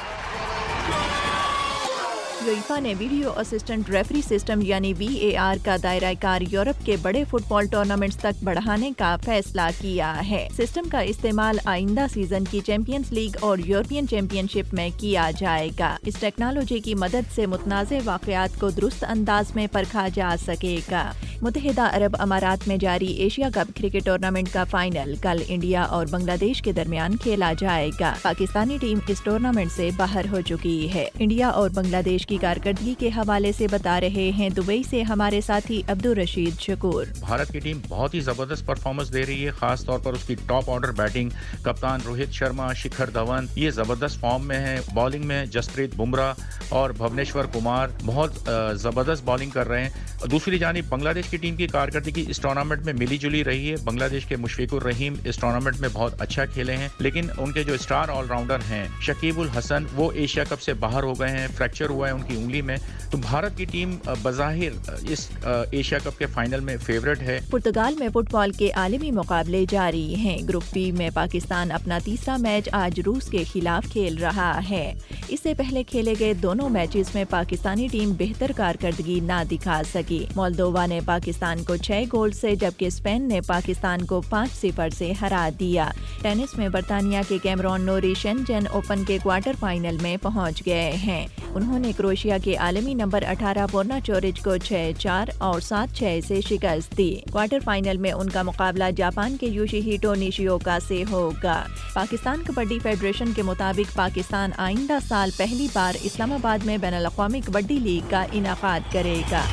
यूएफा ने वीडियो असिस्टेंट रेफरी सिस्टम यानी VAR का दायरा कार यूरोप के बड़े फुटबॉल टूर्नामेंट्स तक बढ़ाने का फैसला किया है। सिस्टम का इस्तेमाल आइंदा सीजन की चैंपियंस लीग और यूरोपियन चैंपियनशिप में किया जाएगा। इस टेक्नोलॉजी की मदद से मुतनाज़े वाक़यात को दुरुस्त अंदाज में परखा जा सकेगा। मुत्तहिदा अरब अमारात में जारी एशिया कप क्रिकेट टूर्नामेंट का फाइनल कल इंडिया और बांग्लादेश के दरमियान खेला जाएगा। पाकिस्तानी टीम इस टूर्नामेंट से बाहर हो चुकी है। इंडिया और बांग्लादेश की कारकर्दगी के हवाले से बता रहे हैं दुबई से हमारे साथी अब्दुल रशीद शकूर। भारत की टीम बहुत ही जबरदस्त परफॉर्मेंस दे रही है, खास तौर पर उसकी टॉप ऑर्डर बैटिंग, कप्तान रोहित शर्मा, शिखर धवन ये जबरदस्त फॉर्म में है। बॉलिंग में जसप्रीत बुमराह और भुवनेश्वर कुमार बहुत जबरदस्त बॉलिंग कर रहे हैं। दूसरी जानिब बांग्लादेश की टीम की कारकर्दगी इस टूर्नामेंट में मिली जुली रही है। बांग्लादेश के मुशफिकुर रहीम इस टूर्नामेंट में बहुत अच्छा खेले हैं, लेकिन उनके जो स्टार ऑलराउंडर हैं शकीब उल हसन वो एशिया कप से बाहर हो गए हैं, फ्रैक्चर हुआ है उनकी उंगली में। तो भारत की टीम बज़ाहिर इस एशिया कप के फाइनल में फेवरेट है। पुर्तगाल में फुटबॉल के आलमी मुकाबले जारी हैं। ग्रुप बी में पाकिस्तान अपना तीसरा मैच आज रूस के खिलाफ खेल रहा है। इससे पहले खेले गए दोनों मैचेस में पाकिस्तानी टीम बेहतर कारकर्दगी न दिखा सकी। मोल्दोवा ने पाकिस्तान को 6 गोल से, जबकि स्पेन ने पाकिस्तान को 5-0 से हरा दिया। टेनिस में बर्तानिया के कैमरॉन नोरी शेनजेन ओपन के क्वार्टर फाइनल में पहुंच गए हैं। उन्होंने क्रोएशिया के आलमी नंबर 18 बोर्ना चोरिच को 6-4 और 7-6 से शिकस्त दी। क्वार्टर फाइनल में उनका मुकाबला जापान के योशिहिटो निशिओका से होगा। पाकिस्तान कबड्डी फेडरेशन के मुताबिक पाकिस्तान आइंदा साल पहली बार इस्लामाबाद में बैनुल अक़वामी कबड्डी लीग का इनाकाद करेगा।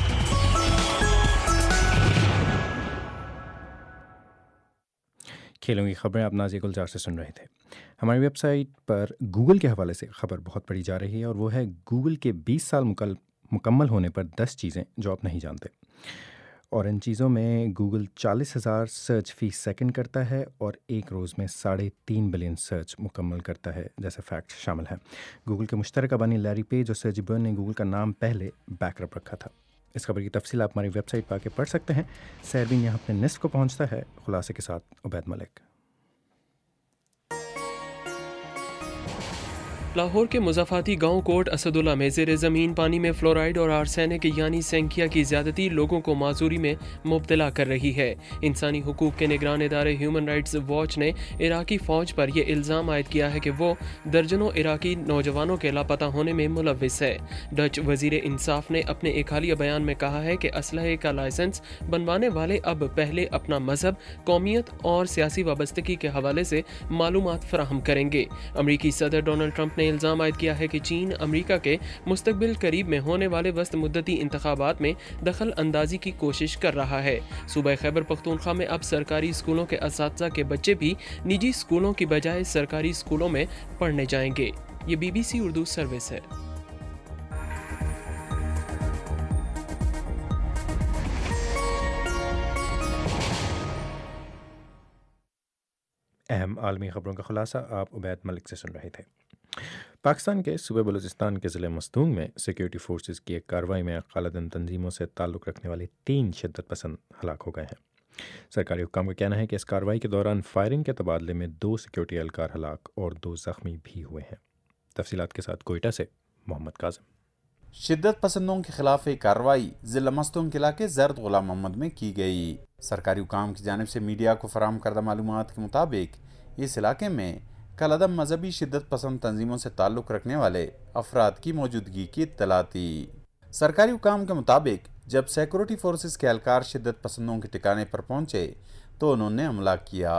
खेलों की खबरें आप नाज़िया गुलजार से सुन रहे थे। हमारी वेबसाइट पर गूगल के हवाले से खबर बहुत पढ़ी जा रही है और वो है गूगल के 20 साल मुकम्मल होने पर 10 चीज़ें जो आप नहीं जानते। और इन चीज़ों में गूगल 40,000 सर्च फी सेकंड करता है और एक रोज़ में 3.5 बिलियन सर्च मुकम्मल करता है, जैसे फैक्ट शामिल है। गूगल के मुश्तरका बानी लैरी पेज और सर्जी बर्न ने गूगल का नाम पहले बैकअप रखा था। इस खबर की तफसील आप हमारी वेबसाइट पर आके पढ़ सकते हैं। सैरबीन यहाँ अपने निस्फ को पहुँचता है खुलासे के साथ उबैद मलिक। लाहौर के मुज़ाफ़ाती गांव कोट असदुल्ला में ज़ेर ज़मीन पानी में फ्लोराइड और आर्सेनिक यानी सेंकिया की ज़्यादती लोगों को माजूरी में मुब्तला कर रही है। इंसानी हुकूक के निगरान इदारे ह्यूमन राइट्स वॉच ने इराकी फ़ौज पर यह इल्ज़ाम आयद किया है कि वो दर्जनों इराकी नौजवानों के लापता होने में मुलव्विस है। डच वज़ीर इंसाफ ने अपने एक हालिया बयान में कहा है कि असलहे का लाइसेंस बनवाने वाले अब पहले अपना मजहब, कौमियत और सियासी वाबस्तगी के हवाले से मालूमात फराहम करेंगे। अमरीकी सदर डोनाल्ड ट्रंप ने इल्ज़ाम आयद किया है कि चीन अमरीका के मुस्तकबिल करीब में होने वाले वस्त मुद्दती इंतखाबात में दखल अंदाजी की कोशिश कर रहा है। सूबा खैबर पख्तूनख्वा में अब सरकारी स्कूलों के असातिज़ा के बच्चे भी निजी स्कूलों की बजाय सरकारी स्कूलों में पढ़ने जाएंगे। ये BBC उर्दू सर्विस है। अहम आलमी खबरों का खुलासा आप उबैद मलिक से सुन रहे थे। पाकिस्तान के सूबे बलूचिस्तान के ज़िले मस्तूंग में सिक्योरिटी फोर्सेस की एक कार्रवाई में कालादन तंजीमों से ताल्लुक़ रखने वाले 3 शिद्दत पसंद हलाक हो गए हैं। सरकारी हुक्काम का कहना है कि इस कार्रवाई के दौरान फायरिंग के तबादले में 2 सिक्योरिटी एहलकार हलाक और 2 ज़ख्मी भी हुए हैं। तफसीलात के साथ कोयटा से मोहम्मद काज़म। शिद्दत पसंदों के खिलाफ एक कार्रवाई ज़िला मस्तूंग के इलाके जर्द गुलाम मोहम्मद में की गई। सरकारी हुक्काम की जानिब से मीडिया को फराहम करदा मालूमात के मुताबिक इस इलाके में कलअदम मजहबी शिद्दत पसंद तंजीमों से ताल्लुक़ रखने वाले अफराद की मौजूदगी की इत्तला थी। सरकारी हुक्काम के मुताबिक जब सिक्योरिटी फोर्सेस के एहलकार शिद्दत पसंदों के ठिकाने पर पहुंचे तो उन्होंने हमला किया।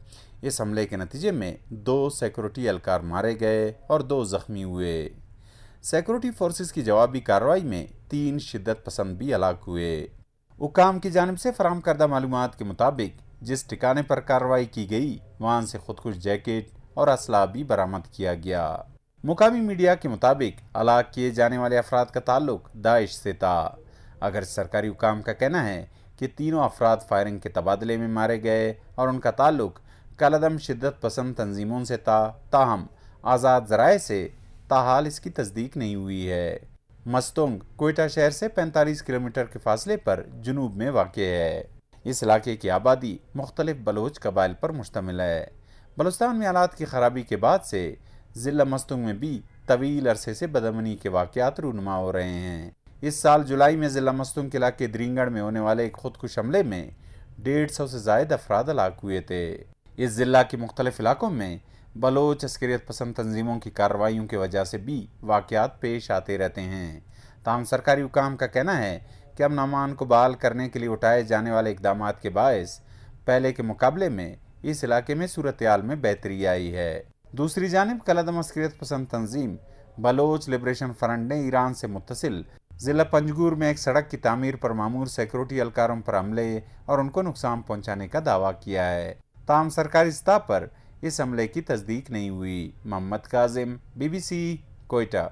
इस हमले के नतीजे में 2 सिक्योरिटी एहलकार मारे गए और 2 जख्मी हुए। सिक्योरिटी फोर्सेस की जवाबी कार्रवाई में 3 शिद्दत पसंद भी हलाक हुए। हुक्काम की जानिब से फराहम करदा मालूमात के मुताबिक जिस ठिकाने पर कार्रवाई की गई वहाँ से खुदकुश जैकेट और असला भी बरामद किया गया। मुकामी मीडिया के मुताबिक हलाक किए जाने वाले अफराद का ताल्लुक दाइश से था। अगर सरकारी हुक्काम का कहना है कि तीनों अफराद फायरिंग के तबादले में मारे गए और उनका ताल्लुक कलअदम शिद्दत पसंद तंजीमों से था, ताहम आज़ाद ज़राए से ताहाल इसकी तस्दीक नहीं हुई है। मस्तूंग कोयटा शहर से 45 किलोमीटर के फासले पर जुनूब में वाक़ है। इस इलाके की आबादी मुख्तलिफ बलोच कबाइल पर मुश्तमिल है। बलूचिस्तान में हालात की खराबी के बाद से ज़िला मस्तूंग में भी तवील अरसे से बदअमनी के वाक़यात रूनुमा हो रहे हैं। इस साल जुलाई में ज़िला मस्तूंग के इलाके द्रिंगड़ में होने वाले एक खुदकुश हमले में 150 से ज़ायद अफराद हलाक हुए थे। इस ज़िला के मुख्तलिफ इलाकों में बलोच अस्करियत पसंद तंजीमों की कार्रवाइयों की वजह से भी वाक़यात पेश आते रहते हैं। ताहम सरकारी हुक्काम का कहना है कि अमन अमान को बहाल करने के लिए उठाए जाने वाले इक़दामात के बायस पहले के मुकाबले में इस इलाके में सूरत हाल में बेहतरी आई है। दूसरी जानिब कलअदम अस्करियत पसंद तंजीम बलोच लिबरेशन फ्रंट ने ईरान से मुत्तसिल ज़िला पंजगूर में एक सड़क की तामीर पर मामूर सिक्योरिटी एहलकारों पर हमले और उनको नुकसान पहुँचाने का दावा किया है। ताहम सरकारी सतह पर इस हमले की तस्दीक नहीं हुई। मोहम्मद काजिम, BBC कोयटा।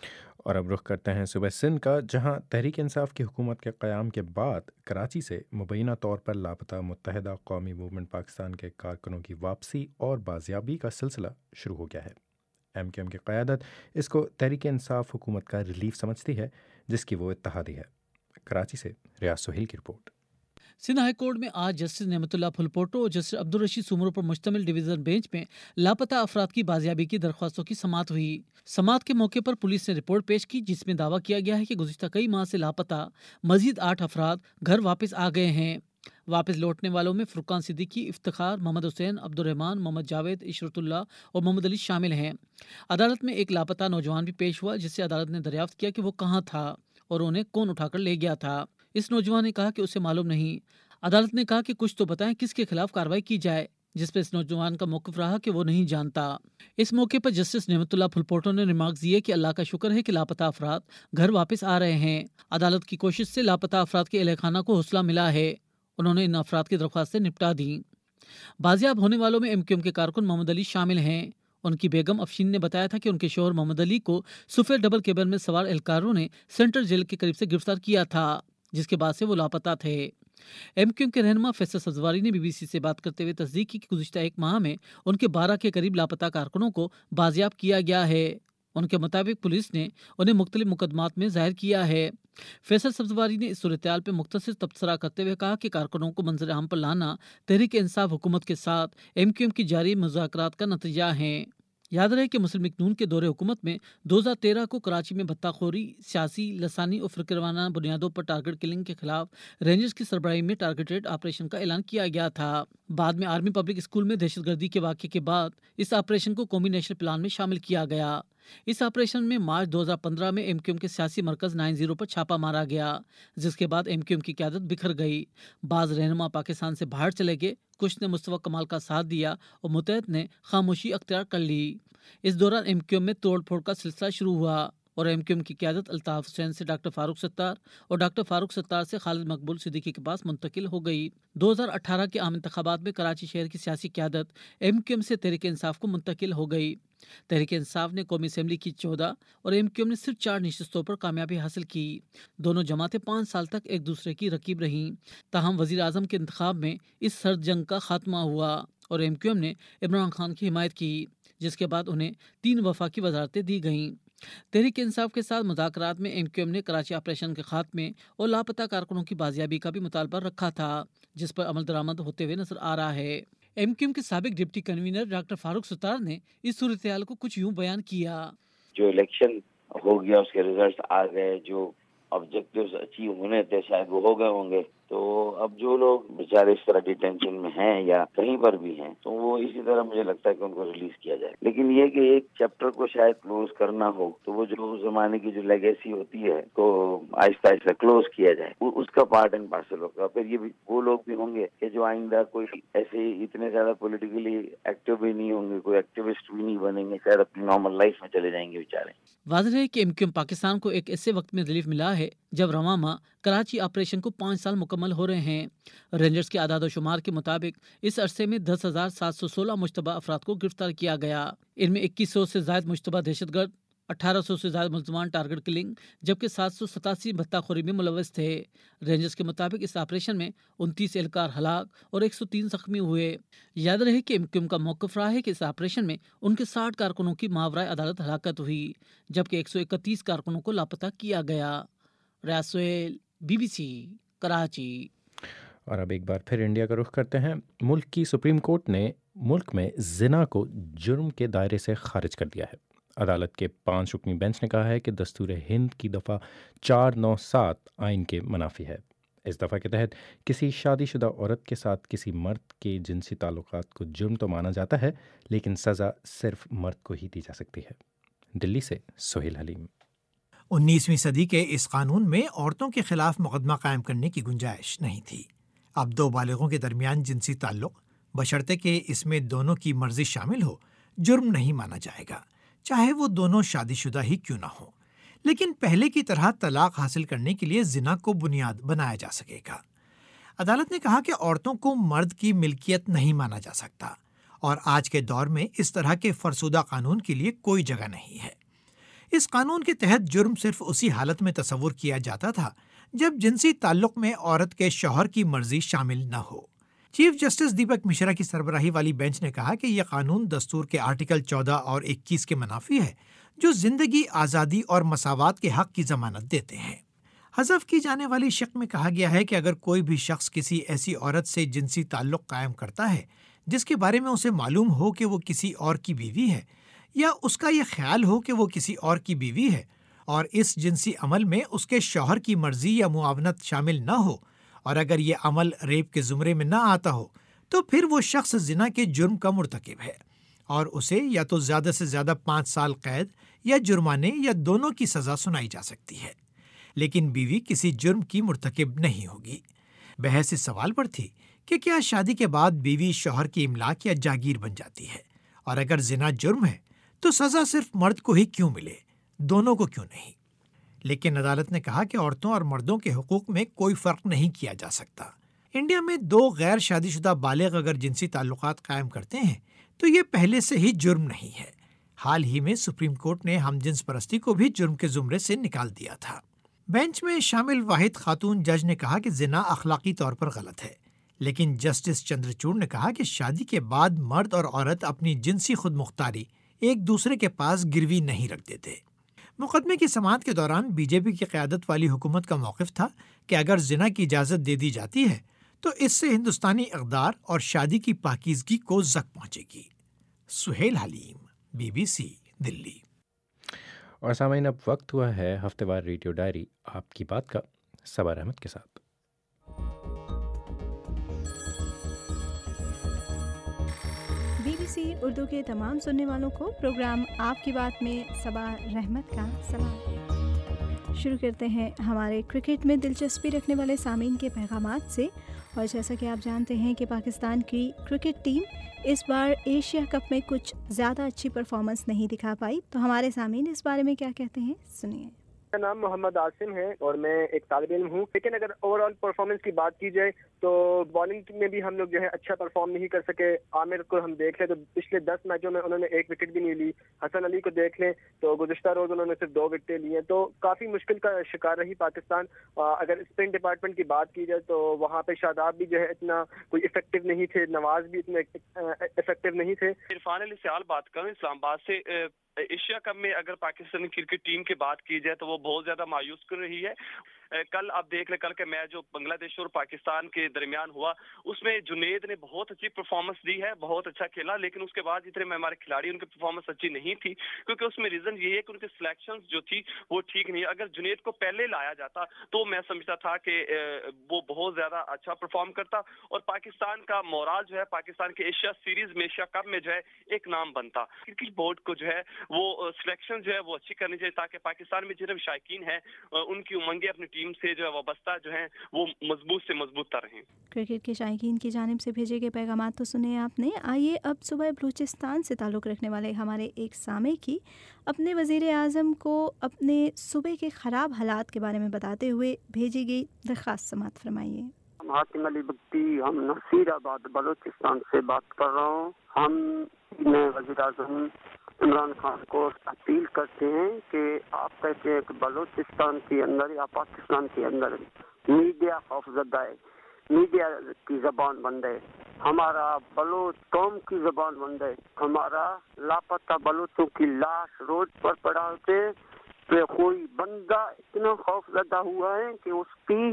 और अब रुख करते हैं सूबे सिंध का, जहां तहरीक इंसाफ की हुकूमत के क़याम के बाद कराची से मुबैना तौर पर लापता मुत्तहिदा कौमी मूवमेंट पाकिस्तान के कारकुनों की वापसी और बाजियाबी का सिलसिला शुरू हो गया है। MQM की क़यादत इसको तहरीक इंसाफ हुकूमत का रिलीफ समझती है, जिसकी वो इत्तहादी है। कराची से रियाज सोहेल की रिपोर्ट। सिंध हाई कोर्ट में आज जस्टिस नेमतुल्लाह फुलपोटो और जस्टिस अब्दुल रशीद सुमरो पर मुश्तमिल डिवीजन बेंच में लापता अफराद की बाजियाबी की दरख्वास्तों की समाअत हुई। समाअत के मौके पर पुलिस ने रिपोर्ट पेश की, जिसमें दावा किया गया है कि गुज़िश्ता कई माह से लापता मजीद 8 अफराद घर वापस आ गए हैं। वापस लौटने वालों में फुरकान सिद्दीकी, इफ्तिखार, मोहम्मद हुसैन, अब्दुर्रहमान, मोहम्मद जावेद, इशरतुल्लाह और मोहम्मद अली शामिल हैं। अदालत में एक लापता नौजवान भी पेश हुआ, जिससे अदालत ने दरियाफ्त किया कि वो कहाँ था और उन्हें कौन उठाकर ले गया था। इस नौजवान ने कहा कि उसे मालूम नहीं। अदालत ने कहा कि कुछ तो बताएं किसके खिलाफ कार्रवाई की जाए, जिस पर इस नौजवान का मौक़िफ़ रहा कि वो नहीं जानता। इस मौके पर जस्टिस नेमतुल्लाह फुलपोटो ने रिमार्क्स दिए कि अल्लाह का शुक्र है कि लापता अफराद घर वापस आ रहे हैं। अदालत की कोशिश से लापता अफराद के अहलखाना को हौसला मिला है। उन्होंने इन अफराद की दरख्वास्तें निपटा दी। बाजियाब होने वालों में MQM के कारकुन मोहम्मद अली शामिल हैं। उनकी बेगम अफशीन ने बताया था कि उनके शौहर मोहम्मद अली को सफ़ेद डबल केबल में सवार एहलकारों ने सेंट्रल जेल के करीब से गिरफ्तार किया था, जिसके बाद से वो लापता थे। MQM के रहनुमा फैसल सब्ज़वारी ने BBC से बात करते हुए तस्दीक की कि गुज़िश्ता एक माह में उनके 12 के करीब लापता कारकुनों को बाजियाब किया गया है। उनके मुताबिक पुलिस ने उन्हें मुख्तलिफ मुकदमात में ज़ाहिर किया है। फैसल सब्ज़वारी ने इस सूरत-ए-हाल पर मुख्तसर तबसरा करते हुए कहा कि कारकुनों को मंजर आम पर लाना तहरीक इंसाफ हुकूमत के साथ MQM की जारी मुज़ाकरात का नतीजा है। یاد رہے کہ مسلم لیگ نون کے دور حکومت میں 2013 کو کراچی میں بھتہ خوری، سیاسی، لسانی اور فکرانہ بنیادوں پر ٹارگٹ کلنگ کے خلاف رینجرز کی سربراہی میں ٹارگیٹڈ آپریشن کا اعلان کیا گیا تھا۔ بعد میں آرمی پبلک اسکول میں دہشت گردی کے واقعے کے بعد اس آپریشن کو قومی نیشنل پلان میں شامل کیا گیا۔ اس آپریشن میں مارچ 2015 میں ایم کیو ایم کے سیاسی مرکز 90 پر چھاپا مارا گیا، جس کے بعد ایم کیو ایم کی قیادت بکھر گئی۔ بعض رہنما پاکستان سے باہر چلے گئے، کچھ نے مصطفیٰ کمال کا ساتھ دیا اور متحد نے خاموشی اختیار کر لی۔ اس دوران ایم کیو ایم میں توڑ پھوڑ کا سلسلہ شروع ہوا اور ایم کیو ایم کی قیادت الطاف حسین سے ڈاکٹر فاروق ستار اور ڈاکٹر فاروق ستار سے خالد مقبول صدیقی کے پاس منتقل ہو گئی۔ 2018 کے عام انتخابات میں کراچی شہر کی سیاسی قیادت ایم کیو ایم سے تحریک انصاف کو منتقل ہو گئی۔ تحریک انصاف نے قومی اسمبلی کی 14 اور ایم کیو ایم نے صرف 4 نشستوں پر کامیابی حاصل کی۔ دونوں جماعتیں 5 سال تک ایک دوسرے کی رقیب رہیں، تاہم وزیر اعظم کے انتخاب میں اس سرد جنگ کا خاتمہ ہوا اور ایم کیو ایم نے عمران خان کی حمایت کی، جس کے بعد انہیں 3 وفاقی وزارتیں دی گئیں۔ تحریک انصاف کے ساتھ مذاکرات میں ایم کیو ایم نے کراچی آپریشن کے خاتمے اور لاپتہ کارکنوں کی بازیابی کا بھی مطالبہ رکھا تھا، جس پر عمل درآمد ہوتے ہوئے نظر آ رہا ہے۔ ایم کیو ایم کے سابق deputy convener doctor Farooq Sattar نے اس صورتحال کو کچھ یوں بیان کیا۔ جو الیکشن ہو گیا، اس کے ریزلٹس آ گئے، جو آبجیکٹیوز اچیو ہونے تھے شاید وہ ہو گئے ہوں گے، تو اب جو لوگ بیچارے اس طرح ڈیٹینشن میں ہیں یا کہیں پر بھی ہیں تو وہ اسی طرح مجھے لگتا ہے کہ ان کو ریلیز کیا جائے۔ لیکن یہ کہ ایک چیپٹر کو شاید کلوز کرنا ہو تو وہ جو زمانے کی جو لیگیسی ہوتی ہے تو آہستہ آہستہ کلوز کیا جائے، اس کا پارٹ اینڈ پارسل ہوگا۔ پھر یہ بھی وہ لوگ بھی ہوں گے کہ جو آئندہ کوئی ایسے اتنے زیادہ پولیٹیکلی ایکٹیو بھی نہیں ہوں گے، کوئی ایکٹیوسٹ بھی نہیں بنیں گے، شاید اپنی نارمل لائف میں چلے جائیں گے بیچارے۔ واضح ہے کہ ایم کیو ایم پاکستان کو ایک ایسے وقت میں ریلیف ملا ہے جب رواں ماہ کراچی آپریشن کو 5 سال مکمل ہو رہے ہیں۔ رینجرز کے اعداد و شمار کے مطابق اس عرصے میں 10,716 مشتبہ افراد کو گرفتار کیا گیا۔ ان میں 2100 سے زائد مشتبہ دہشت گرد، 1800 سے زائد ملزمان ٹارگٹ کلنگ، جبکہ 787 بھتہ خوری میں ملوث تھے۔ رینجرز کے مطابق اس آپریشن میں 29 اہلکار ہلاک اور 103 زخمی ہوئے۔ یاد رہے کہ ایم کیو ایم کا موقف رہا ہے کہ اس آپریشن میں ان کے 60 کارکنوں کی ماورائے عدالت ہلاکت ہوئی، جبکہ 131 کارکنوں کو لاپتہ کیا گیا۔ ریاض سہیل، BBC، کراچی۔ اور اب ایک بار پھر انڈیا کا رخ کرتے ہیں۔ ملک کی سپریم کورٹ نے ملک میں زنا کو جرم کے دائرے سے خارج کر دیا ہے۔ عدالت کے 5 رکنی بینچ نے کہا ہے کہ دستور ہند کی دفعہ 497 آئین کے منافی ہے۔ اس دفعہ کے تحت کسی شادی شدہ عورت کے ساتھ کسی مرد کے جنسی تعلقات کو جرم تو مانا جاتا ہے، لیکن سزا صرف مرد کو ہی دی جا سکتی ہے۔ دلی سے سہیل حلیم۔ 19ویں صدی کے اس قانون میں عورتوں کے خلاف مقدمہ قائم کرنے کی گنجائش نہیں تھی۔ اب 2 بالغوں کے درمیان جنسی تعلق، بشرطے کہ اس میں دونوں کی مرضی شامل ہو، جرم نہیں مانا جائے گا، چاہے وہ دونوں شادی شدہ ہی کیوں نہ ہو۔ لیکن پہلے کی طرح طلاق حاصل کرنے کے لیے زنا کو بنیاد بنایا جا سکے گا۔ عدالت نے کہا کہ عورتوں کو مرد کی ملکیت نہیں مانا جا سکتا، اور آج کے دور میں اس طرح کے فرسودہ قانون کے لیے کوئی جگہ نہیں ہے۔ اس قانون کے تحت جرم صرف اسی حالت میں تصور کیا جاتا تھا جب جنسی تعلق میں عورت کے شوہر کی مرضی شامل نہ ہو۔ چیف جسٹس دیپک مشرا کی سربراہی والی بینچ نے کہا کہ یہ قانون دستور کے آرٹیکل 14 اور 21 کے منافی ہے، جو زندگی، آزادی اور مساوات کے حق کی ضمانت دیتے ہیں۔ حذف کی جانے والی شق میں کہا گیا ہے کہ اگر کوئی بھی شخص کسی ایسی عورت سے جنسی تعلق قائم کرتا ہے جس کے بارے میں اسے معلوم ہو کہ وہ کسی اور کی بیوی ہے، یا اس کا یہ خیال ہو کہ وہ کسی اور کی بیوی ہے، اور اس جنسی عمل میں اس کے شوہر کی مرضی یا معاونت شامل نہ ہو، اور اگر یہ عمل ریپ کے زمرے میں نہ آتا ہو، تو پھر وہ شخص زنا کے جرم کا مرتکب ہے، اور اسے یا تو زیادہ سے زیادہ 5 سال قید یا جرمانے یا دونوں کی سزا سنائی جا سکتی ہے، لیکن بیوی کسی جرم کی مرتکب نہیں ہوگی۔ بحث اس سوال پر تھی کہ کیا شادی کے بعد بیوی شوہر کی املاک یا جاگیر بن جاتی ہے، اور اگر زنا جرم ہے تو سزا صرف مرد کو ہی کیوں ملے، دونوں کو کیوں نہیں؟ لیکن عدالت نے کہا کہ عورتوں اور مردوں کے حقوق میں کوئی فرق نہیں کیا جا سکتا۔ انڈیا میں 2 غیر شادی شدہ بالغ اگر جنسی تعلقات قائم کرتے ہیں تو یہ پہلے سے ہی جرم نہیں ہے۔ حال ہی میں سپریم کورٹ نے ہم جنس پرستی کو بھی جرم کے زمرے سے نکال دیا تھا۔ بینچ میں شامل واحد خاتون جج نے کہا کہ زنا اخلاقی طور پر غلط ہے، لیکن جسٹس چندرچوڑ نے کہا کہ شادی کے بعد مرد اور عورت اپنی جنسی خود مختاری ایک دوسرے کے پاس گروی نہیں رکھ دیتے۔ مقدمے کی سماعت کے دوران بی جے پی کی قیادت والی حکومت کا موقف تھا کہ اگر زنا کی اجازت دے دی جاتی ہے تو اس سے ہندوستانی اقدار اور شادی کی پاکیزگی کو زک پہنچے گی۔ سہیل حلیم، BBC दिल्ली। और सामईन अब वक्त हुआ है हफ्तेवार रेडियो डायरी आपकी बात का सबार अहमद के साथ। BBC उर्दू के तमाम सुनने वालों को प्रोग्राम आपकी बात में सबा रहमत का सलाम। शुरू करते हैं हमारे क्रिकेट में दिलचस्पी रखने वाले सामीन के पैगामात से। और जैसा कि आप जानते हैं कि पाकिस्तान की क्रिकेट टीम इस बार एशिया कप में कुछ ज़्यादा अच्छी परफॉर्मेंस नहीं दिखा पाई, तो हमारे सामीन इस बारे में क्या कहते हैं सुनिए। मेरा नाम मोहम्मद आसिम है और मैं एक तालिब इल्म हूँ। लेकिन अगर ओवरऑल परफॉर्मेंस की बात की जाए तो बॉलिंग में भी हम लोग जो है अच्छा परफॉर्म नहीं कर सके। आमिर को हम देख लें तो पिछले 10 मैचों में उन्होंने 1 विकेट भी नहीं ली। हसन अली को देख लें तो गुज़िश्ता रोज उन्होंने सिर्फ 2 विकेटें ली हैं। तो काफ़ी मुश्किल का शिकार रही पाकिस्तान। अगर स्पिन डिपार्टमेंट की बात की जाए तो वहाँ पे शादाब भी जो है इतना कोई इफेक्टिव नहीं थे, नवाज भी इतने इफेक्टिव नहीं थे। इरफान अली से बात करूँ इस्लामाबाद से। एशिया कप में अगर पाकिस्तानी क्रिकेट टीम की बात की जाए तो वो बहुत ज्यादा मायूस कर रही है। कल आप देख ले, कल के मैच जो बांग्लादेश और पाकिस्तान के दरमियान हुआ उसमें जुनेद ने बहुत अच्छी परफॉर्मेंस दी है, बहुत अच्छा खेला। लेकिन उसके बाद जितने में हमारे खिलाड़ी उनकी परफॉर्मेंस अच्छी नहीं थी, क्योंकि उसमें रीजन ये है कि उनके सिलेक्शंस जो थी वो ठीक नहीं है। अगर जुनेद को पहले लाया जाता तो मैं समझता था कि वो बहुत ज्यादा अच्छा परफॉर्म करता और पाकिस्तान का मोराल जो है पाकिस्तान के एशिया सीरीज में, एशिया कप में जो है एक नाम बनता। क्रिकेट बोर्ड को जो है वो सिलेक्शन जो है वो अच्छी करनी चाहिए ताकि पाकिस्तान में जितने शायकीन है उनकी उमंगे अपनी टीम से जो है वाबस्ता जो है वो मजबूत से मजबूत रहें। क्रिकेट के शायकीन की जानिब से भेजे गए पैगाम तो सुने आपने। आइए अब सुबह बलूचिस्तान से ताल्लुक़ रखने वाले हमारे एक सामे की अपने वज़ीर आज़म को अपने सूबे के ख़राब हालात के बारे में बताते हुए भेजी गई दरख्वास्त समाअत फरमाइए। हातिम अली बख्ती, हम नसीराबाद बलूचिस्तान से बात कर रहा हूँ। हम वज़ीर आज़म इमरान खान को अपील करते हैं कि आप कहते हैं कि बलूचिस्तान के अंदर या पाकिस्तान के अंदर मीडिया खौफजदा है, मीडिया की ज़बान बंद है, हमारा बलूच कौम की ज़बान बंद है, हमारा लापता बलूचों की लाश रोड पर पड़ा होते तो कोई बंदा इतना खौफजदा हुआ है कि उसकी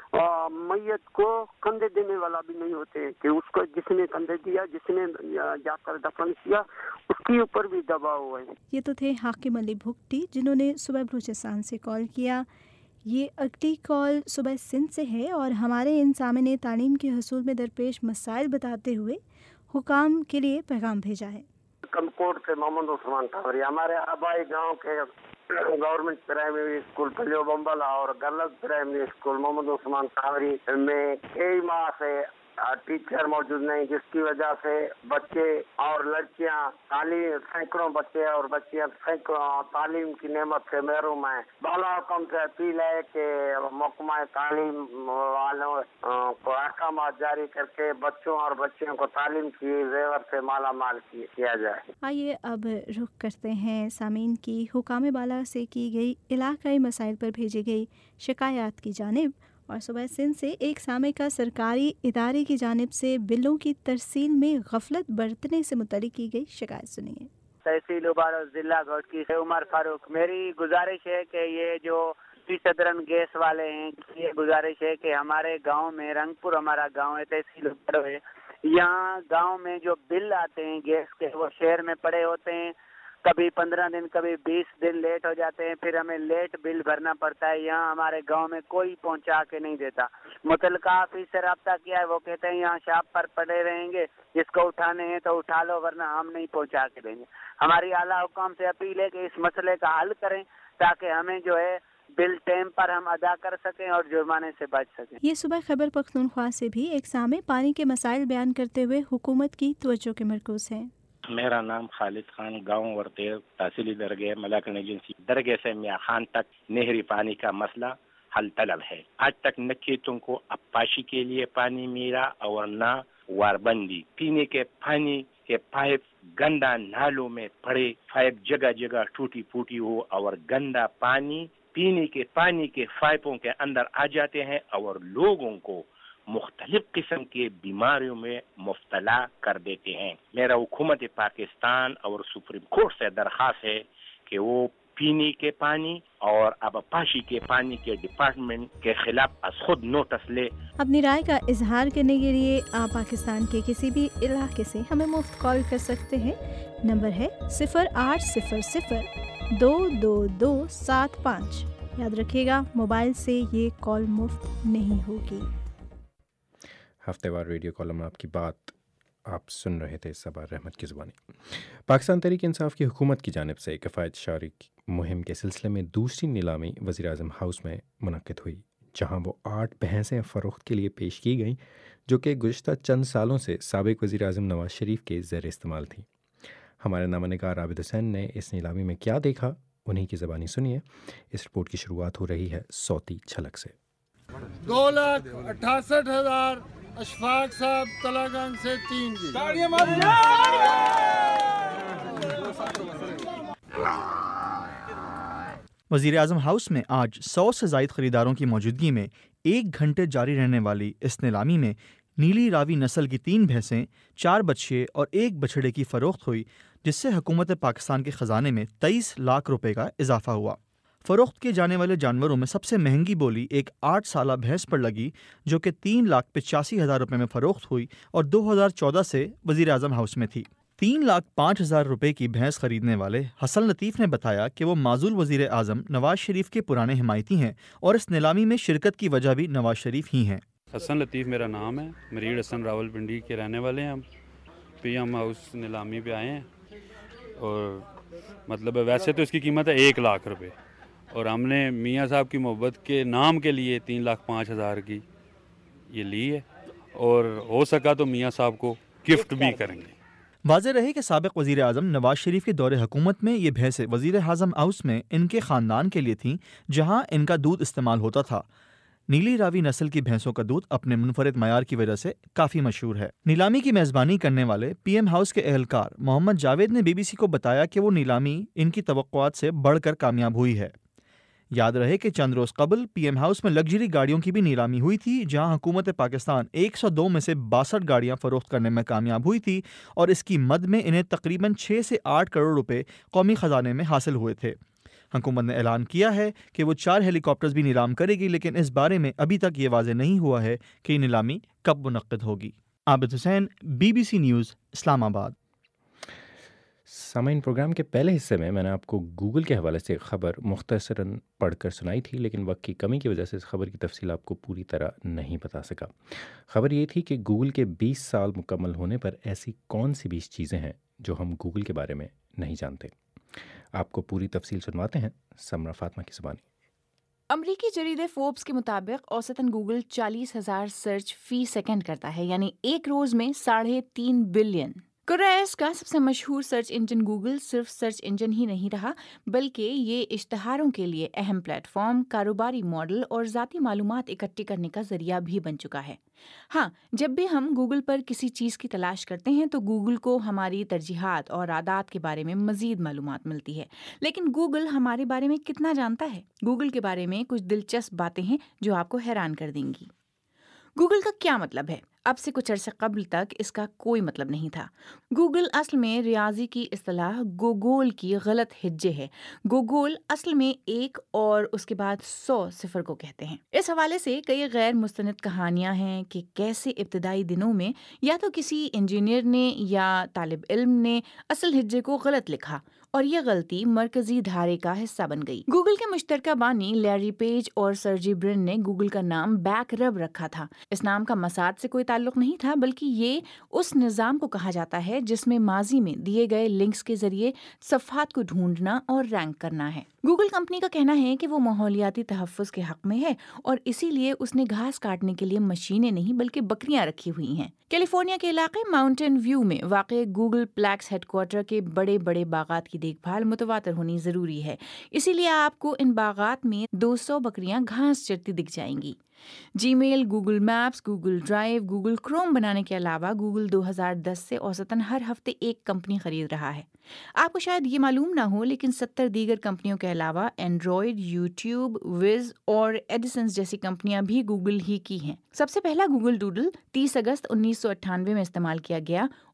मैयत को कंधे देने वाला भी नहीं होते, कि उसको जिसने कंधे दिया, जिसने जाकर दफन किया, उसके ऊपर भी दबाव है। ये तो थे हाकिम अली भुगटी जिन्होंने सुबह बलूचिस्तान से कॉल किया। ये अगली कॉल सुबह सिंध से है और हमारे इन सामने तालीम के हसूल में दरपेश मसाइल बताते हुए हुकाम के लिए पैगाम भेजा है। कमकोट से मोहम्मद उस्मान तावरी, हमारे आबाई गांव के government primary school Paliyo Bambla और girls primary school Mohammad Usman Tawri में कई माह से टीचर मौजूद नहीं, जिसकी वजह से बच्चे और लड़कियां तालीम, सैकड़ों बच्चे और बच्चियां सैकड़ों तालीम की नेमत से महरूम हैं। बाला हुक्म से अपील है कि महकमा तालीम वालों को अहकाम जारी करके बच्चों और बच्चियों को तालीम की जेवर से माला माल किया जाए। आइए अब रुख करते हैं सामीन की हुकाम बाला से की गई इलाकाई मसाइल पर भेजी गई शिकायत की जानिब। और सुबह सिंध से एक सामे का सरकारी इदारे की जानिब से बिलों की तरसील में गफलत बरतने से मुतल्लिक की गई शिकायत सुनिए। तहसील उबारो जिला घोटकी से उमर फारूक, मेरी गुजारिश है कि ये जो सदरन गैस वाले हैं, ये गुजारिश है कि हमारे गांव में, रंगपुर हमारा गांव है, तहसील उबारो है, यहाँ गांव में जो बिल आते हैं गैस के वो शहर में पड़े होते हैं। कभी 15 दिन, कभी 20 दिन लेट हो जाते हैं, फिर हमें लेट बिल भरना पड़ता है। यहाँ हमारे गांव में कोई पहुंचा के नहीं देता। मुतल्लिका ऑफिस से रब्ता किया है, वो कहते हैं यहाँ शॉप पर पड़े रहेंगे, जिसको उठाने हैं तो उठा लो वरना हम नहीं पहुंचा के देंगे। हमारी आला हुकाम से अपील है कि इस मसले का हल करें ताकि हमें जो है बिल टाइम पर हम अदा कर सकें और जुर्माने से बच सकें। ये सुबह खैबर पख्तूनख्वा से भी एक सामे पानी के मसाइल बयान करते हुए हुकूमत की तवज्जो के मरकूज है। मेरा नाम खालिद खान, गांव वर्तेर, तहसीली दरगे मलाकन एजेंसी दरगे से मियां खान तक नहरी पानी का मसला हल तलब है। आज तक न खेतों को अपाशी के लिए पानी मिला और न वारबंदी। पीने के पानी के पाइप गंदा नालों में पड़े, पाइप जगह जगह टूटी फूटी हो और गंदा पानी पीने के पानी के पाइपों के अंदर आ जाते हैं और लोगों को मुख्तलिफ किस्म के बीमारियों में मुब्तला कर देते हैं। मेरा हुकूमत पाकिस्तान और सुप्रीम कोर्ट से दरख्वास्त है कि वो پینے کے پانی اور آبپاشی کے پانی کے ڈپارٹمنٹ کے خلاف از خود نوٹس لے. اپنی رائے کا اظہار کرنے کے لیے آپ پاکستان کے کسی بھی علاقے سے ہمیں مفت کال کر سکتے ہیں. نمبر ہے 0800-222-75. یاد رکھیے گا موبائل سے یہ کال مفت نہیں ہوگی. ہفتے وار ریڈیو کالم آپ کی بات آپ سن رہے تھے صبا رحمت کی زبانی. پاکستان تحریک انصاف کی حکومت کی جانب سے کفایت شعاری مہم کے سلسلے میں دوسری نیلامی وزیر اعظم ہاؤس میں منعقد ہوئی، جہاں وہ 8 بھینسیں فروخت کے لیے پیش کی گئیں جو کہ گزشتہ چند سالوں سے سابق وزیر اعظم نواز شریف کے زیر استعمال تھیں. ہمارے نامہ نگار عابد حسین نے اس نیلامی میں کیا دیکھا انہی کی زبانی سنیے. اس رپورٹ کی شروعات ہو رہی ہے صوتی چھلک سے. 2,68,000 اشفاق صاحب تلا گنج سے 3 جی. وزیر اعظم ہاؤس میں آج 100 سے زائد خریداروں کی موجودگی میں 1 گھنٹے جاری رہنے والی اس نیلامی میں نیلی راوی نسل کی 3 بھینسیں، 4 بچھڑے اور 1 بچھڑے کی فروخت ہوئی، جس سے حکومت پاکستان کے خزانے میں 23 لاکھ روپے کا اضافہ ہوا. فروخت کیے جانے والے جانوروں میں سب سے مہنگی بولی ایک 8 سالہ بھینس پر لگی جو کہ 3,85,000 روپے میں فروخت ہوئی اور 2014 سے وزیر اعظم ہاؤس میں تھی. 3,05,000 روپے کی بھینس خریدنے والے حسن لطیف نے بتایا کہ وہ معزول وزیر اعظم نواز شریف کے پرانے حمایتی ہیں اور اس نیلامی میں شرکت کی وجہ بھی نواز شریف ہی ہیں. حسن لطیف میرا نام ہے، مریڑ حسن راول پنڈی کے رہنے والے ہیں. ہم پی ایم ہاؤس نیلامی پہ آئے ہیں اور مطلب ویسے تو اس کی قیمت ہے 1 لاکھ روپے اور ہم نے میاں صاحب کی محبت کے نام کے لیے 3,05,000 کی یہ لی ہے اور ہو سکا تو میاں صاحب کو گفٹ بھی کریں گے. واضح رہے کہ سابق وزیر اعظم نواز شریف کے دور حکومت میں یہ بھینسیں وزیر اعظم ہاؤس میں ان کے خاندان کے لیے تھیں، جہاں ان کا دودھ استعمال ہوتا تھا. نیلی راوی نسل کی بھینسوں کا دودھ اپنے منفرد معیار کی وجہ سے کافی مشہور ہے. نیلامی کی میزبانی کرنے والے پی ایم ہاؤس کے اہلکار محمد جاوید نے BBC کو بتایا کہ وہ نیلامی ان کی توقعات سے بڑھ کر کامیاب ہوئی ہے. یاد رہے کہ چند روز قبل پی ایم ہاؤس میں لگژری گاڑیوں کی بھی نیلامی ہوئی تھی، جہاں حکومت پاکستان 102 میں سے 62 گاڑیاں فروخت کرنے میں کامیاب ہوئی تھی اور اس کی مد میں انہیں تقریباً 6 سے 8 کروڑ روپے قومی خزانے میں حاصل ہوئے تھے. حکومت نے اعلان کیا ہے کہ وہ 4 ہیلی کاپٹرز بھی نیلام کرے گی، لیکن اس بارے میں ابھی تک یہ واضح نہیں ہوا ہے کہ یہ نیلامی کب منعقد ہوگی. عابد حسین، BBC نیوز، اسلام آباد. سامعین، پروگرام کے پہلے حصے میں نے آپ کو گوگل کے حوالے سے ایک خبر مختصراً پڑھ کر سنائی تھی، لیکن وقت کی کمی کی وجہ سے اس خبر کی تفصیل آپ کو پوری طرح نہیں بتا سکا. خبر یہ تھی کہ گوگل کے 20 سال مکمل ہونے پر ایسی کون سی 20 چیزیں ہیں جو ہم گوگل کے بارے میں نہیں جانتے. آپ کو پوری تفصیل سنواتے ہیں سمرہ فاطمہ کی زبانی. امریکی جریدے فوربس کے مطابق اوسطاً گوگل 40,000 سرچ فی سیکنڈ کرتا ہے، یعنی ایک روز میں 3.5 بلین. کوریس کا سب سے مشہور سرچ انجن گوگل صرف سرچ انجن ہی نہیں رہا، بلکہ یہ اشتہاروں کے لیے اہم پلیٹ فارم، کاروباری ماڈل اور ذاتی معلومات اکٹھی کرنے کا ذریعہ بھی بن چکا ہے. ہاں، جب بھی ہم گوگل پر کسی چیز کی تلاش کرتے ہیں تو گوگل کو ہماری ترجیحات اور عادات کے بارے میں مزید معلومات ملتی ہے، لیکن گوگل ہمارے بارے میں کتنا جانتا ہے؟ گوگل کے بارے میں کچھ دلچسپ باتیں ہیں جو آپ کو حیران کر دیں گی. گوگل کا کیا مطلب ہے؟ اب سے کچھ عرصے قبل تک اس کا کوئی مطلب نہیں تھا. گوگل اصل میں ریاضی کی اصطلاح گوگول کی غلط ہجے ہے. گوگول اصل میں 1 اور اس کے بعد 100 صفر کو کہتے ہیں. اس حوالے سے کئی غیر مستند کہانیاں ہیں کہ کیسے ابتدائی دنوں میں یا تو کسی انجینئر نے یا طالب علم نے اصل ہجے کو غلط لکھا اور یہ غلطی مرکزی دھارے کا حصہ بن گئی. گوگل کے مشترکہ بانی لیری پیج اور سرجی برن نے گوگل کا نام بیک رب رکھا تھا. اس نام کا مساج سے کوئی تعلق نہیں تھا، بلکہ یہ اس نظام کو کہا جاتا ہے جس میں ماضی میں دیے گئے لنکس کے ذریعے صفحات کو ڈھونڈنا اور رینک کرنا ہے. گوگل کمپنی کا کہنا ہے کہ وہ ماحولیاتی تحفظ کے حق میں ہے اور اسی لیے اس نے گھاس کاٹنے کے لیے مشینیں نہیں بلکہ بکریاں رکھی ہوئی ہیں. کیلیفورنیا کے علاقے ماؤنٹین ویو میں واقع گوگل پلیکس ہیڈ کوارٹر کے بڑے بڑے باغات کی دیکھ بھال متواتر ہونی ضروری ہے، اسی لیے آپ کو ان باغات میں 200 بکریاں گھاس چرتی دکھ جائیں گی. Gmail, Google Maps, Google Drive, Google Chrome بنانے کے علاوہ گوگل 2010 سے اوسطاً ہر ہفتے 1 کمپنی خرید رہا ہے. آپ کو شاید یہ معلوم نہ ہو، لیکن 70 دیگر کمپنیوں کے علاوہ اینڈرائڈ، یوٹیوب، وز اور ایڈیسنس جیسی کمپنیاں بھی گوگل ہی کی ہیں. سب سے پہلا گوگل ڈوڈل 30 اگست 1998 میں استعمال کیا گیا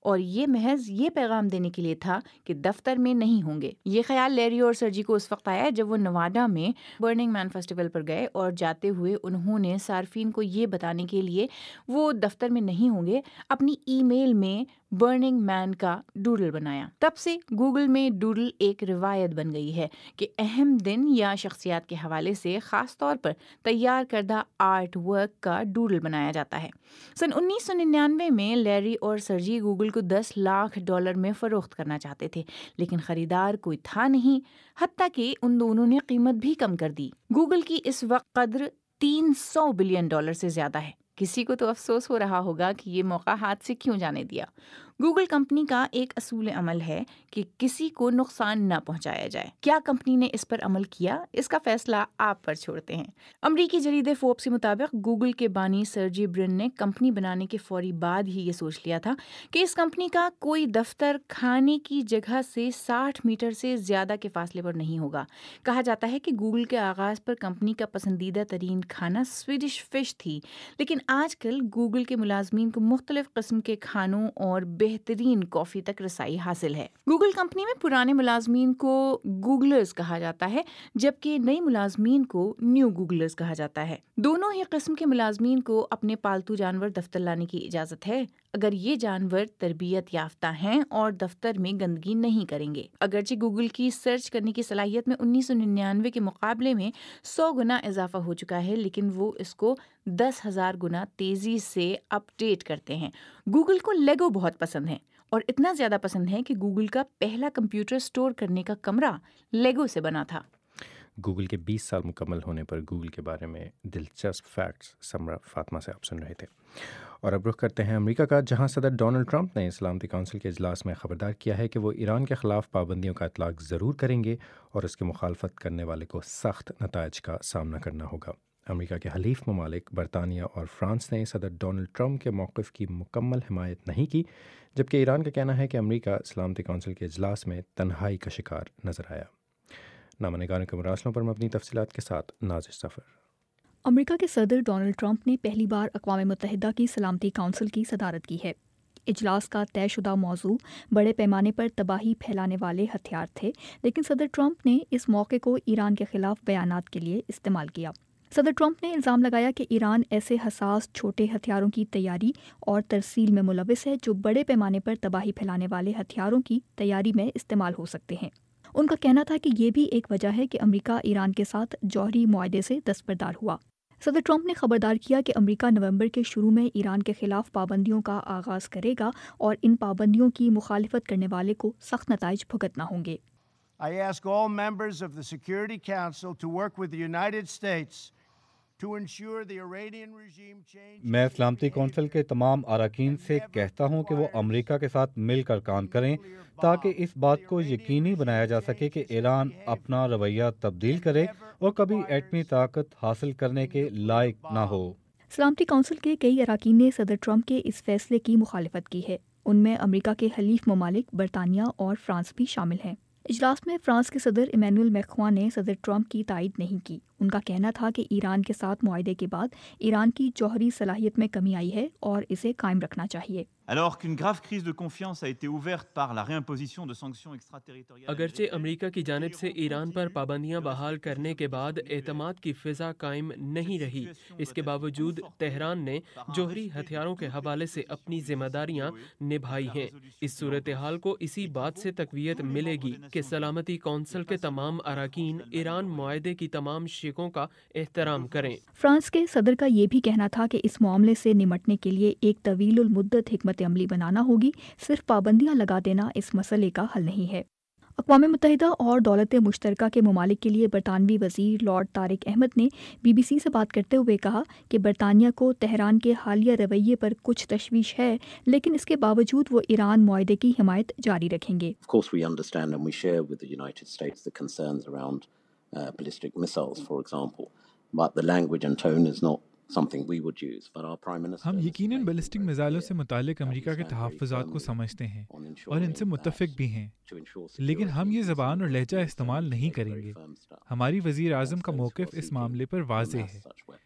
اور یہ محض یہ پیغام دینے کے لیے تھا کہ دفتر میں نہیں ہوں گے۔ یہ خیال لیری اور سرجی کو اس وقت آیا جب وہ نواڈا میں برننگ مین فیسٹیول پر گئے اور جاتے ہوئے انہوں نے صارفین کو یہ بتانے کے لیے وہ دفتر میں نہیں ہوں گے اپنی ای میل میں برننگ مین کا ڈوڈل بنایا۔ تب سے گوگل میں ڈوڈل ایک روایت بن گئی ہے کہ اہم دن یا شخصیات کے حوالے سے خاص طور پر تیار کردہ آرٹ ورک کا ڈوڈل بنایا جاتا ہے۔ سن 1999 میں لیری اور سرجی گوگل کو $10 لاکھ میں فروخت کرنا چاہتے تھے، لیکن خریدار کوئی تھا نہیں، حتیٰ کہ ان دونوں نے قیمت بھی کم کر دی۔ گوگل کی اس وقت قدر $300 بلین سے زیادہ ہے۔ کسی کو تو افسوس ہو رہا ہوگا کہ یہ موقع ہاتھ سے کیوں جانے دیا۔ گوگل کمپنی کا ایک اصول عمل ہے کہ کسی کو نقصان نہ پہنچایا جائے۔ کیا کمپنی نے اس پر عمل کیا؟ اس کا فیصلہ آپ پر چھوڑتے ہیں۔ امریکی جریدے فوربس کے مطابق گوگل کے بانی سرجی برن نے کمپنی بنانے کے فوری بعد ہی یہ سوچ لیا تھا کہ اس کمپنی کا کوئی دفتر کھانے کی جگہ سے 60 میٹر سے زیادہ کے فاصلے پر نہیں ہوگا۔ کہا جاتا ہے کہ گوگل کے آغاز پر کمپنی کا پسندیدہ ترین کھانا سویڈش فش تھی، لیکن آج کل گوگل کے ملازمین کو مختلف قسم کے کھانوں اور بہترین کافی تک رسائی حاصل ہے۔ گوگل کمپنی میں پرانے ملازمین کو گوگلرز کہا جاتا ہے، جبکہ نئے ملازمین کو نیو گوگلرز کہا جاتا ہے۔ دونوں ہی قسم کے ملازمین کو اپنے پالتو جانور دفتر لانے کی اجازت ہے، اگر یہ جانور تربیت یافتہ ہیں اور دفتر میں گندگی نہیں کریں گے۔ اگرچہ گوگل کی سرچ کرنے کی صلاحیت میں 1999 کے مقابلے میں 100 گنا اضافہ ہو چکا ہے، لیکن وہ اس کو 10,000 گنا تیزی سے اپ ڈیٹ کرتے ہیں۔ گوگل کو لیگو بہت پسند ہے، اور اتنا زیادہ پسند ہے کہ گوگل کا پہلا کمپیوٹر سٹور کرنے کا کمرہ لیگو سے بنا تھا۔ گوگل کے 20 سال مکمل ہونے پر گوگل کے بارے میں دلچسپ فیکٹس سمرا فاطمہ سے آپ سن رہے تھے۔ اور اب رخ کرتے ہیں امریکہ کا، جہاں صدر ڈونلڈ ٹرمپ نے سلامتی کونسل کے اجلاس میں خبردار کیا ہے کہ وہ ایران کے خلاف پابندیوں کا اطلاق ضرور کریں گے اور اس کی مخالفت کرنے والے کو سخت نتائج کا سامنا کرنا ہوگا۔ امریکہ کے حلیف ممالک برطانیہ اور فرانس نے صدر ڈونلڈ ٹرمپ کے موقف کی مکمل حمایت نہیں کی، جبکہ ایران کا کہنا ہے کہ امریکہ سلامتی کونسل کے اجلاس میں تنہائی کا شکار نظر آیا۔ نامہ نگاروں کے مراسلوں پر مبنی تفصیلات کے ساتھ نازش سفر۔ امریکہ کے صدر ڈونلڈ ٹرمپ نے پہلی بار اقوام متحدہ کی سلامتی کونسل کی صدارت کی ہے۔ اجلاس کا طے شدہ موضوع بڑے پیمانے پر تباہی پھیلانے والے ہتھیار تھے، لیکن صدر ٹرمپ نے اس موقع کو ایران کے خلاف بیانات کے لیے استعمال کیا۔ صدر ٹرمپ نے الزام لگایا کہ ایران ایسے حساس چھوٹے ہتھیاروں کی تیاری اور ترسیل میں ملوث ہے جو بڑے پیمانے پر تباہی پھیلانے والے ہتھیاروں کی تیاری میں استعمال ہو سکتے ہیں۔ ان کا کہنا تھا کہ یہ بھی ایک وجہ ہے کہ امریکہ ایران کے ساتھ جوہری معاہدے سے دستبردار ہوا۔ صدر ٹرمپ نے خبردار کیا کہ امریکہ نومبر کے شروع میں ایران کے خلاف پابندیوں کا آغاز کرے گا اور ان پابندیوں کی مخالفت کرنے والے کو سخت نتائج بھگتنا ہوں گے۔ I ask all members of the Security Council to work with the United States to ensure the Iranian regime change. میں سلامتی کونسل کے تمام اراکین سے کہتا ہوں کہ وہ امریکہ کے ساتھ مل کر کام کریں تاکہ اس بات کو یقینی بنایا جا سکے کہ ایران اپنا رویہ تبدیل کرے اور کبھی ایٹمی طاقت حاصل کرنے کے لائق نہ ہو۔ سلامتی کونسل کے کئی اراکین نے صدر ٹرمپ کے اس فیصلے کی مخالفت کی ہے۔ ان میں امریکہ کے حلیف ممالک برطانیہ اور فرانس بھی شامل ہیں۔ اجلاس میں فرانس کے صدر ایمینوئل میکرون نے صدر ٹرمپ کی تائید نہیں کی۔ ان کا کہنا تھا کہ ایران کے ساتھ معاہدے کے بعد ایران کی جوہری صلاحیت میں کمی آئی ہے اور اسے قائم رکھنا چاہیے۔ Alors qu'une grave crise de confiance a été ouverte par la réimposition de sanctions extraterritoriales. اگرچہ امریکہ کی جانب سے ایران پر پابندیاں بحال کرنے کے بعد اعتماد کی فضا قائم نہیں رہی، اس کے باوجود تہران نے جوہری ہتھیاروں کے حوالے سے اپنی ذمہ داریاں نبھائی ہیں۔ اس صورتحال کو اسی بات سے تقویت ملے گی کہ سلامتی کونسل کے تمام اراکین ایران معاہدے کی تمام شقوں کا احترام کریں۔ فرانس کے صدر کا یہ بھی کہنا تھا کہ اس معاملے سے نمٹنے کے لیے ایک طویل المدت حکمت عملی بنانا ہوگی، صرف پابندیاں لگا دینا اس مسئلے کا حل نہیں ہے۔ اقوام متحدہ اور دولت مشترکہ کے ممالک کے لیے برطانوی وزیر لارڈ طارق احمد نے بی بی سی سے بات کرتے ہوئے کہا کہ برطانیہ کو تہران کے حالیہ رویے پر کچھ تشویش ہے، لیکن اس کے باوجود وہ ایران معاہدے کی حمایت جاری رکھیں گے۔ Of course we understand and we share with the United States the concerns around ballistic missiles, for example, but the language and tone is not something we would use. But our Prime Minister ہم یقیناً ballistic میزائلوں سے متعلق امریکہ کے تحفظات کو سمجھتے ہیں اور ان سے متفق بھی ہیں، لیکن ہم یہ زبان اور لہجہ استعمال نہیں کریں گے۔ ہماری وزیر اعظم کا موقف اس معاملے پر واضح ہے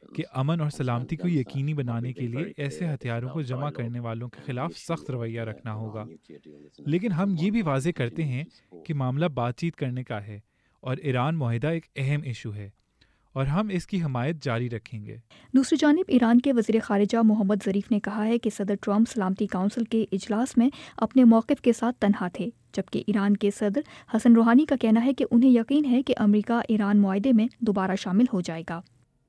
کہ امن اور سلامتی کو یقینی بنانے کے لیے ایسے ہتھیاروں کو جمع کرنے والوں کے خلاف سخت رویہ رکھنا ہوگا، لیکن ہم یہ بھی واضح کرتے ہیں کہ معاملہ بات چیت کرنے کا ہے اور ایران معاہدہ ایک اہم ایشو ہے اور ہم اس کی حمایت جاری رکھیں گے۔ دوسری جانب ایران کے وزیر خارجہ محمد ظریف نے کہا ہے کہ صدر ٹرمپ سلامتی کونسل کے اجلاس میں اپنے موقف کے ساتھ تنہا تھے، جبکہ ایران کے صدر حسن روحانی کا کہنا ہے کہ انہیں یقین ہے کہ امریکہ ایران معاہدے میں دوبارہ شامل ہو جائے گا۔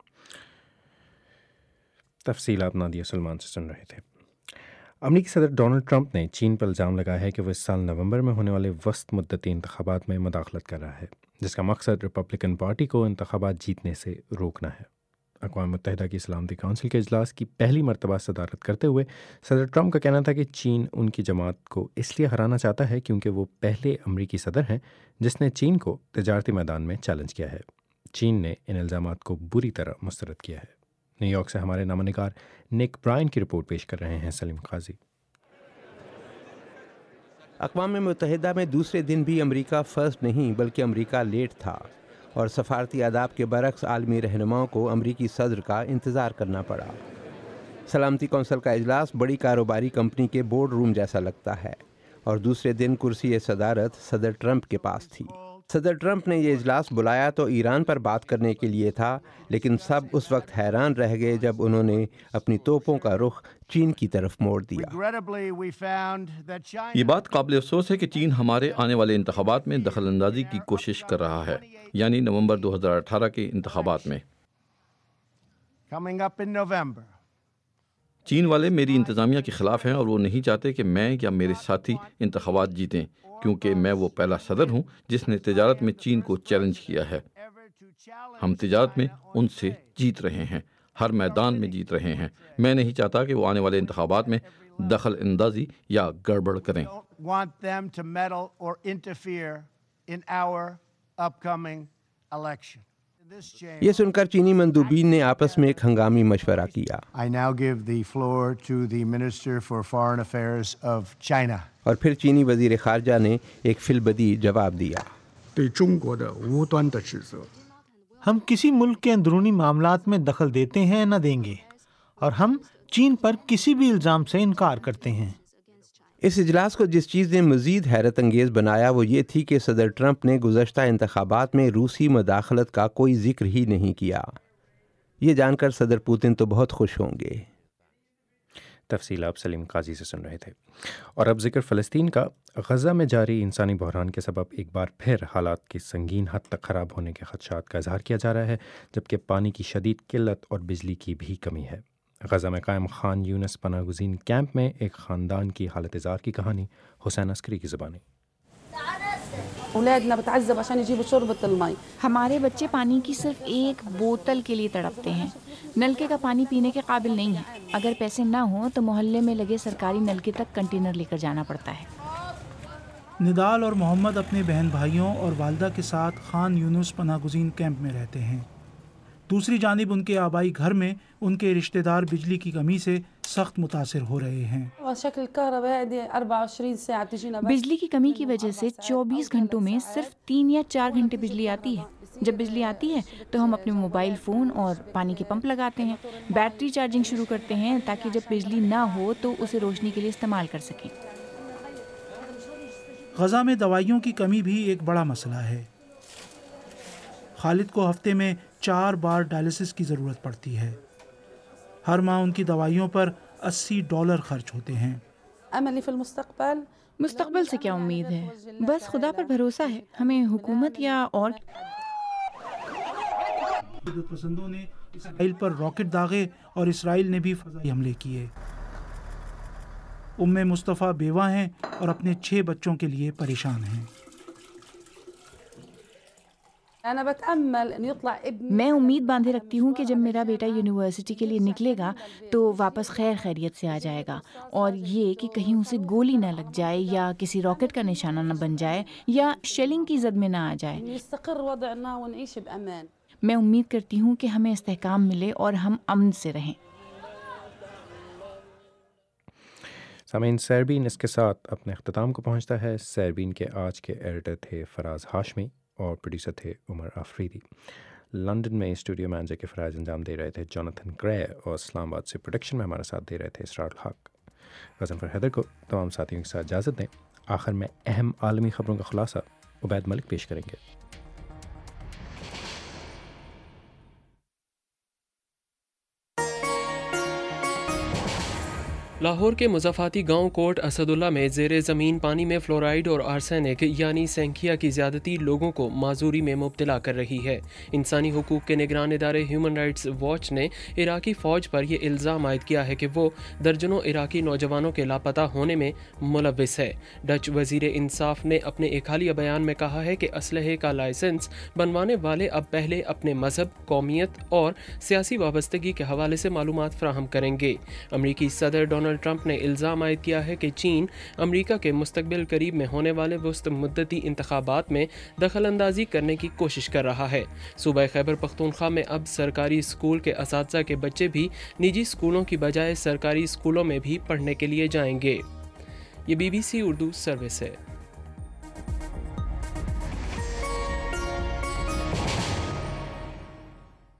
تفصیلات نادیہ سلمان سے سن رہے تھے۔ امریکی صدر ڈونلڈ ٹرمپ نے چین پر الزام لگایا ہے کہ وہ اس سال نومبر میں ہونے والے وسط مدتی انتخابات میں مداخلت کر رہا ہے، جس کا مقصد ریپبلکن پارٹی کو انتخابات جیتنے سے روکنا ہے۔ اقوام متحدہ کی سلامتی کونسل کے اجلاس کی پہلی مرتبہ صدارت کرتے ہوئے صدر ٹرمپ کا کہنا تھا کہ چین ان کی جماعت کو اس لیے ہرانا چاہتا ہے کیونکہ وہ پہلے امریکی صدر ہیں جس نے چین کو تجارتی میدان میں چیلنج کیا ہے۔ چین نے ان الزامات کو بری طرح مسترد کیا ہے۔ نیو یارک سے ہمارے نامہ نگار نک برائن کی رپورٹ پیش کر رہے ہیں سلیم قاضی۔ اقوام متحدہ میں دوسرے دن بھی امریکہ فرسٹ نہیں بلکہ امریکہ لیٹ تھا، اور سفارتی آداب کے برعکس عالمی رہنماؤں کو امریکی صدر کا انتظار کرنا پڑا۔ سلامتی کونسل کا اجلاس بڑی کاروباری کمپنی کے بورڈ روم جیسا لگتا ہے، اور دوسرے دن کرسی صدارت صدر ٹرمپ کے پاس تھی۔ صدر ٹرمپ نے یہ اجلاس بلایا تو ایران پر بات کرنے کے لیے تھا، لیکن سب اس وقت حیران رہ گئے جب انہوں نے اپنی توپوں کا رخ چین کی طرف موڑ دیا۔ یہ بات قابل افسوس ہے کہ چین ہمارے آنے والے انتخابات میں دخل اندازی کی کوشش کر رہا ہے، یعنی نومبر 2018 کے انتخابات میں۔ چین والے میری انتظامیہ کے خلاف ہیں اور وہ نہیں چاہتے کہ میں یا میرے ساتھی انتخابات جیتیں، کیونکہ میں وہ پہلا صدر ہوں جس نے تجارت میں چین کو چیلنج کیا ہے۔ ہم تجارت میں ان سے جیت رہے ہیں، ہر میدان میں جیت رہے ہیں۔ میں نہیں چاہتا کہ وہ آنے والے انتخابات میں دخل اندازی یا گڑبڑ کریں۔ یہ سن کر چینی مندوبین نے آپس میں ایک ہنگامی مشورہ کیا۔ اور پھر چینی وزیر خارجہ نے ایک فی البدیہہ جواب دیا۔ ہم کسی ملک کے اندرونی معاملات میں دخل دیتے ہیں نہ دیں گے، اور ہم چین پر کسی بھی الزام سے انکار کرتے ہیں۔ اس اجلاس کو جس چیز نے مزید حیرت انگیز بنایا وہ یہ تھی کہ صدر ٹرمپ نے گزشتہ انتخابات میں روسی مداخلت کا کوئی ذکر ہی نہیں کیا۔ یہ جان کر صدر پوتن تو بہت خوش ہوں گے۔ تفصیل آپ سلیم قاضی سے سن رہے تھے۔ اور اب ذکر فلسطین کا۔ غزہ میں جاری انسانی بحران کے سبب ایک بار پھر حالات کی سنگین حد تک خراب ہونے کے خدشات کا اظہار کیا جا رہا ہے، جبکہ پانی کی شدید قلت اور بجلی کی بھی کمی ہے۔ غزہ میں قائم خان یونس پناہ گزین کیمپ میں ایک خاندان کی حالت زار کی کہانی حسین عسکری کی زبانی۔ ہمارے بچے پانی کی صرف ایک بوتل کے لیے تڑپتے ہیں۔ نلکے کا پانی پینے کے قابل نہیں ہے۔ اگر پیسے نہ ہوں تو محلے میں لگے سرکاری نلکے تک کنٹینر لے کر جانا پڑتا ہے۔ نڈال اور محمد اپنے بہن بھائیوں اور والدہ کے ساتھ خان یونس پناہ گزین کیمپ میں رہتے ہیں۔ دوسری جانب ان کے آبائی گھر میں ان کے رشتہ دار بجلی کی کمی سے سخت متاثر ہو رہے ہیں۔ بجلی کی کمی کی وجہ سے 24 گھنٹوں میں صرف 3 یا 4 گھنٹے بجلی آتی ہے۔ جب بجلی آتی ہے تو ہم اپنے موبائل فون اور پانی کے پمپ لگاتے ہیں، بیٹری چارجنگ شروع کرتے ہیں تاکہ جب بجلی نہ ہو تو اسے روشنی کے لیے استعمال کر سکیں۔ غزہ میں دوائیوں کی کمی بھی ایک بڑا مسئلہ ہے۔ خالد کو ہفتے میں 4 بار ڈائلسس کی ضرورت پڑتی ہے۔ ہر ماہ ان کی دوائیوں پر $80 خرچ ہوتے ہیں۔ مستقبل سے کیا امید ہے؟ بس خدا پر بھروسہ ہے۔ ہمیں حکومت یا اور پسندوں نے اسرائیل پر راکٹ داغے اور اسرائیل نے بھی فضائی حملے کیے۔ مصطفیٰ بیوہ ہیں اور اپنے 6 بچوں کے لیے پریشان ہیں۔ میں امید باندھے رکھتی ہوں کہ جب میرا بیٹا یونیورسٹی کے لیے نکلے گا تو واپس خیر خیریت سے آ جائے گا، اور یہ کہ کہیں اسے گولی نہ لگ جائے یا کسی راکٹ کا نشانہ نہ بن جائے یا شیلنگ کی زد میں نہ آ جائے۔ میں امید کرتی ہوں کہ ہمیں استحکام ملے اور ہم امن سے رہیں۔ سامعین، سیربین اس کے ساتھ اپنے اختتام کو پہنچتا ہے۔ سیربین کے آج کے ایڈیٹر تھے فراز ہاشمی اور پروڈیوسر تھے عمر آفریدی۔ लंदन में स्टूडियो में के फ़राइज़ अंजाम दे रहे थे जोनाथन ग्रे, और इस्लामाबाद से प्रोडक्शन में हमारा साथ दे रहे थे इसरार हक। गज़नफ़र हैदर को तमाम साथियों के साथ इजाज़त दें। आखिर में अहम आलमी ख़बरों का खुलासा उबैद मलिक पेश करेंगे। लाहौर के मुज़फ़्फ़ाती गांव कोट असदुल्ला में ज़ेरे ज़मीन पानी में फ्लोराइड और आर्सेनिक यानी सेंखिया की ज़्यादती लोगों को माजूरी में मुब्तला कर रही है। इंसानी हुकूक के निगरान इदारे ह्यूमन राइट्स वॉच ने इराकी फ़ौज पर यह इल्ज़ाम आयद किया है कि वो दर्जनों इराकी नौजवानों के लापता होने में मुलव्विस है। डच वज़ीर इंसाफ ने अपने एक हालिया बयान में कहा है कि असलहे का लाइसेंस बनवाने वाले अब पहले अपने मज़हब, कौमियत और सियासी वाबस्तगी के हवाले से मालूमात फ़राहम करेंगे। अमरीकी सदर डोनाल्ड ट्रंप ने इल्ज़ाम आयद किया है कि चीन अमरीका के मुस्तकबिल करीब में होने वाले वस्त मुद्दती इंतखाबात में दखल अंदाजी करने की कोशिश कर रहा है। सूबा खैबर पख्तूनख्वा में अब सरकारी स्कूल के असातिज़ा के बच्चे भी निजी स्कूलों की बजाय सरकारी स्कूलों में भी पढ़ने के लिए जाएंगे। ये BBC उर्दू सर्विस है।